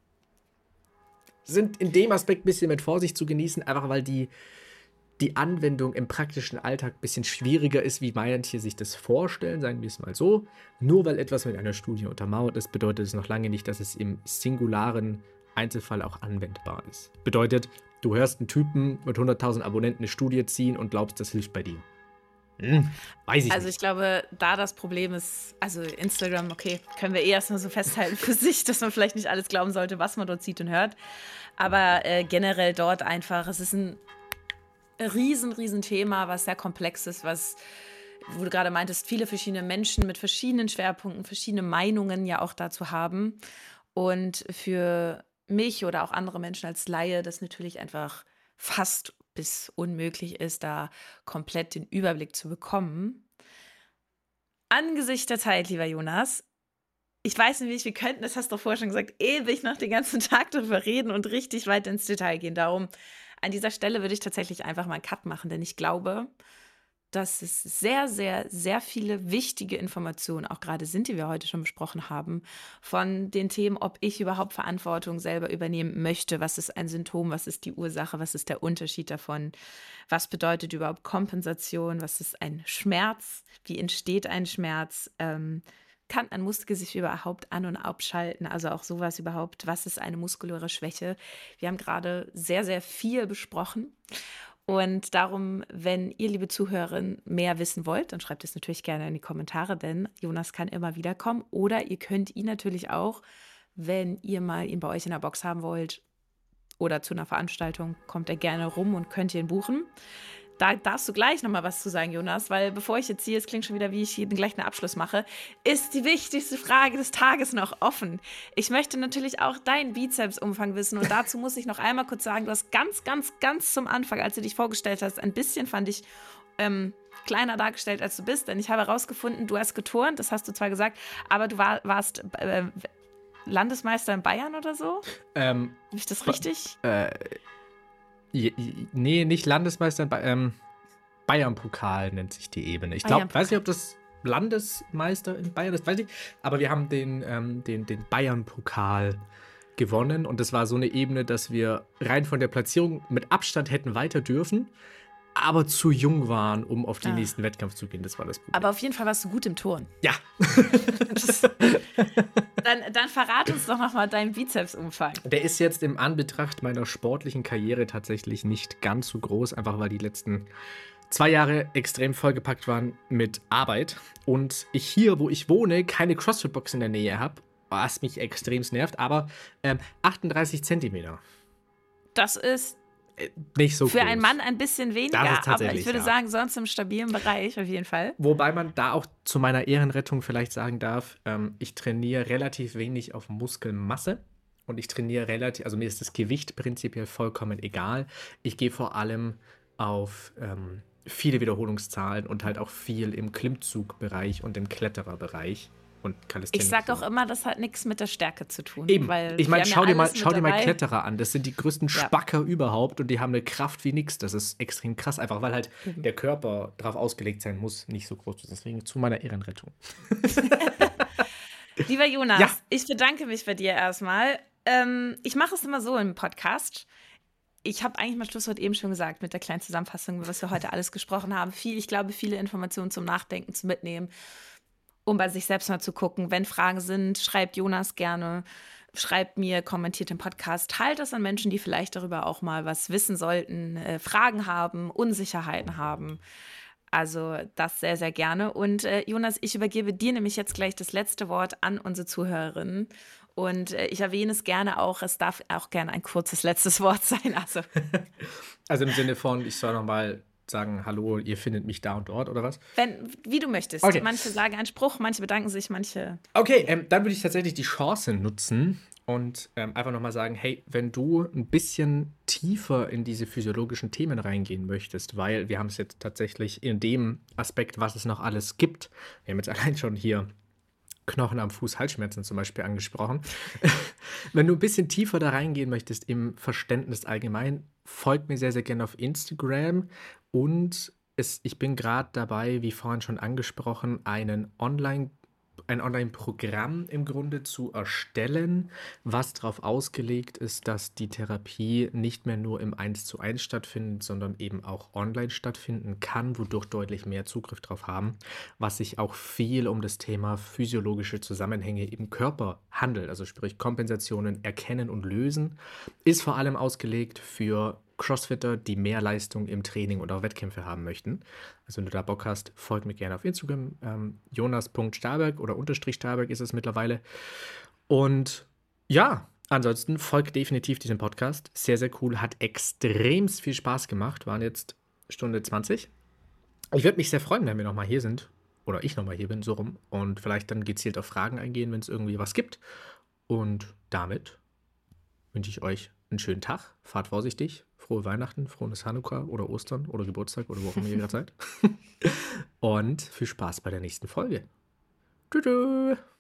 sind in dem Aspekt ein bisschen mit Vorsicht zu genießen, einfach weil die, die Anwendung im praktischen Alltag ein bisschen schwieriger ist, wie manche sich das vorstellen, sagen wir es mal so. Nur weil etwas mit einer Studie untermauert ist, bedeutet es noch lange nicht, dass es im singularen Einzelfall auch anwendbar ist. Bedeutet, du hörst einen Typen mit hunderttausend Abonnenten eine Studie ziehen und glaubst, das hilft bei dir. Hm, weiß ich Also nicht. ich glaube, da das Problem ist, also Instagram, okay, können wir eh erstmal so festhalten für sich, dass man vielleicht nicht alles glauben sollte, was man dort sieht und hört. Aber äh, generell dort einfach, es ist ein riesen, riesen Thema, was sehr komplex ist, was, wo du gerade meintest, viele verschiedene Menschen mit verschiedenen Schwerpunkten, verschiedene Meinungen ja auch dazu haben. Und für mich oder auch andere Menschen als Laie das natürlich einfach fast bis unmöglich ist, da komplett den Überblick zu bekommen. Angesichts der Zeit, lieber Jonas, ich weiß nicht, wir könnten, das hast du doch vorher schon gesagt, ewig noch den ganzen Tag darüber reden und richtig weit ins Detail gehen. Darum, an dieser Stelle würde ich tatsächlich einfach mal einen Cut machen, denn ich glaube, dass es sehr, sehr, sehr viele wichtige Informationen auch gerade sind, die wir heute schon besprochen haben, von den Themen, ob ich überhaupt Verantwortung selber übernehmen möchte, was ist ein Symptom, was ist die Ursache, was ist der Unterschied davon, was bedeutet überhaupt Kompensation, was ist ein Schmerz, wie entsteht ein Schmerz, ähm, kann ein Muskel sich überhaupt an- und abschalten, also auch sowas überhaupt, was ist eine muskuläre Schwäche. Wir haben gerade sehr, sehr viel besprochen. Und darum, wenn ihr, liebe Zuhörerinnen, mehr wissen wollt, dann schreibt es natürlich gerne in die Kommentare, denn Jonas kann immer wieder kommen. Oder ihr könnt ihn natürlich auch, wenn ihr mal ihn bei euch in der Box haben wollt oder zu einer Veranstaltung, kommt er gerne rum und könnt ihr ihn buchen. Da darfst du gleich nochmal was zu sagen, Jonas, weil bevor ich jetzt hier, es klingt schon wieder, wie ich jeden gleich einen Abschluss mache, ist die wichtigste Frage des Tages noch offen. Ich möchte natürlich auch deinen Bizepsumfang wissen und dazu muss ich noch einmal kurz sagen, du hast ganz, ganz, ganz zum Anfang, als du dich vorgestellt hast, ein bisschen, fand ich, ähm, kleiner dargestellt, als du bist, denn ich habe herausgefunden, du hast geturnt, das hast du zwar gesagt, aber du war, warst äh, Landesmeister in Bayern oder so? Ähm, Habe ich das richtig? Äh, je- je- nee, nicht Landesmeister, in Ba- ähm, Bayern-Pokal nennt sich die Ebene. Ich glaube, weiß nicht, ob das Landesmeister in Bayern ist, weiß ich, aber wir haben den, ähm, den, den Bayern-Pokal gewonnen und das war so eine Ebene, dass wir rein von der Platzierung mit Abstand hätten weiter dürfen, aber zu jung waren, um auf den ah. nächsten Wettkampf zu gehen. Das war das Problem. Aber auf jeden Fall warst du gut im Turnen. Ja. das, dann, dann verrate uns doch nochmal deinen Bizepsumfang. Der ist jetzt im Anbetracht meiner sportlichen Karriere tatsächlich nicht ganz so groß, einfach weil die letzten zwei Jahre extrem vollgepackt waren mit Arbeit und ich hier, wo ich wohne, keine CrossFit-Box in der Nähe habe, was mich extrem nervt, aber ähm, achtunddreißig Zentimeter. Das ist äh, nicht so für groß. einen Mann ein bisschen weniger, aber ich würde ja. sagen, sonst im stabilen Bereich auf jeden Fall. Wobei man da auch zu meiner Ehrenrettung vielleicht sagen darf, ähm, ich trainiere relativ wenig auf Muskelmasse und ich trainiere relativ, also mir ist das Gewicht prinzipiell vollkommen egal. Ich gehe vor allem auf ähm, viele Wiederholungszahlen und halt auch viel im Klimmzugbereich und im Klettererbereich und Calisthenics. Ich sag auch immer, das hat nichts mit der Stärke zu tun. Eben. Weil ich meine, schau, ja dir mal, schau dir mal Kletterer an. Das sind die größten ja. Spacker überhaupt und die haben eine Kraft wie nix. Das ist extrem krass, einfach weil halt mhm. der Körper darauf ausgelegt sein muss, nicht so groß zu sein. Deswegen zu meiner Ehrenrettung. Lieber Jonas, ja. ich bedanke mich bei dir erstmal. Ähm, ich mache es immer so im Podcast. Ich habe eigentlich mein Schlusswort eben schon gesagt mit der kleinen Zusammenfassung, was wir heute alles gesprochen haben. Viel, ich glaube, viele Informationen zum Nachdenken, zu mitnehmen, um bei sich selbst mal zu gucken. Wenn Fragen sind, schreibt Jonas gerne, schreibt mir, kommentiert den Podcast, teilt das an Menschen, die vielleicht darüber auch mal was wissen sollten, äh, Fragen haben, Unsicherheiten haben. Also das sehr, sehr gerne. Und äh, Jonas, ich übergebe dir nämlich jetzt gleich das letzte Wort an unsere Zuhörerinnen. Und äh, ich erwähne es gerne auch, es darf auch gerne ein kurzes letztes Wort sein. Also, also im Sinne von, ich soll nochmal sagen, hallo, ihr findet mich da und dort, oder was? Wenn, wie du möchtest. Okay. Manche sagen einen Spruch, manche bedanken sich, manche... Okay, ähm, dann würde ich tatsächlich die Chance nutzen und ähm, einfach nochmal sagen, hey, wenn du ein bisschen tiefer in diese physiologischen Themen reingehen möchtest, weil wir haben es jetzt tatsächlich in dem Aspekt, was es noch alles gibt, wir haben jetzt allein schon hier Knochen am Fuß, Halsschmerzen zum Beispiel angesprochen. Wenn du ein bisschen tiefer da reingehen möchtest im Verständnis allgemein, folgt mir sehr, sehr gerne auf Instagram und es, ich bin gerade dabei, wie vorhin schon angesprochen, einen Online- ein Online-Programm im Grunde zu erstellen, was darauf ausgelegt ist, dass die Therapie nicht mehr nur im eins zu eins stattfindet, sondern eben auch online stattfinden kann, wodurch deutlich mehr Zugriff drauf haben, was sich auch viel um das Thema physiologische Zusammenhänge im Körper handelt, also sprich Kompensationen erkennen und lösen, ist vor allem ausgelegt für Crossfitter, die mehr Leistung im Training oder auch Wettkämpfe haben möchten. Also wenn du da Bock hast, folg mir gerne auf Instagram. Ähm, jonas Punkt Starberg oder Unterstrich Starberg ist es mittlerweile. Und ja, ansonsten folgt definitiv diesem Podcast. Sehr, sehr cool. Hat extrem viel Spaß gemacht. Waren jetzt Stunde zwanzig. Ich würde mich sehr freuen, wenn wir nochmal hier sind. Oder ich nochmal hier bin, so rum. Und vielleicht dann gezielt auf Fragen eingehen, wenn es irgendwie was gibt. Und damit wünsche ich euch einen schönen Tag. Fahrt vorsichtig. Frohe Weihnachten, frohes Hanukkah oder Ostern oder Geburtstag oder wo auch immer ihr gerade seid. Und viel Spaß bei der nächsten Folge. Tschüss.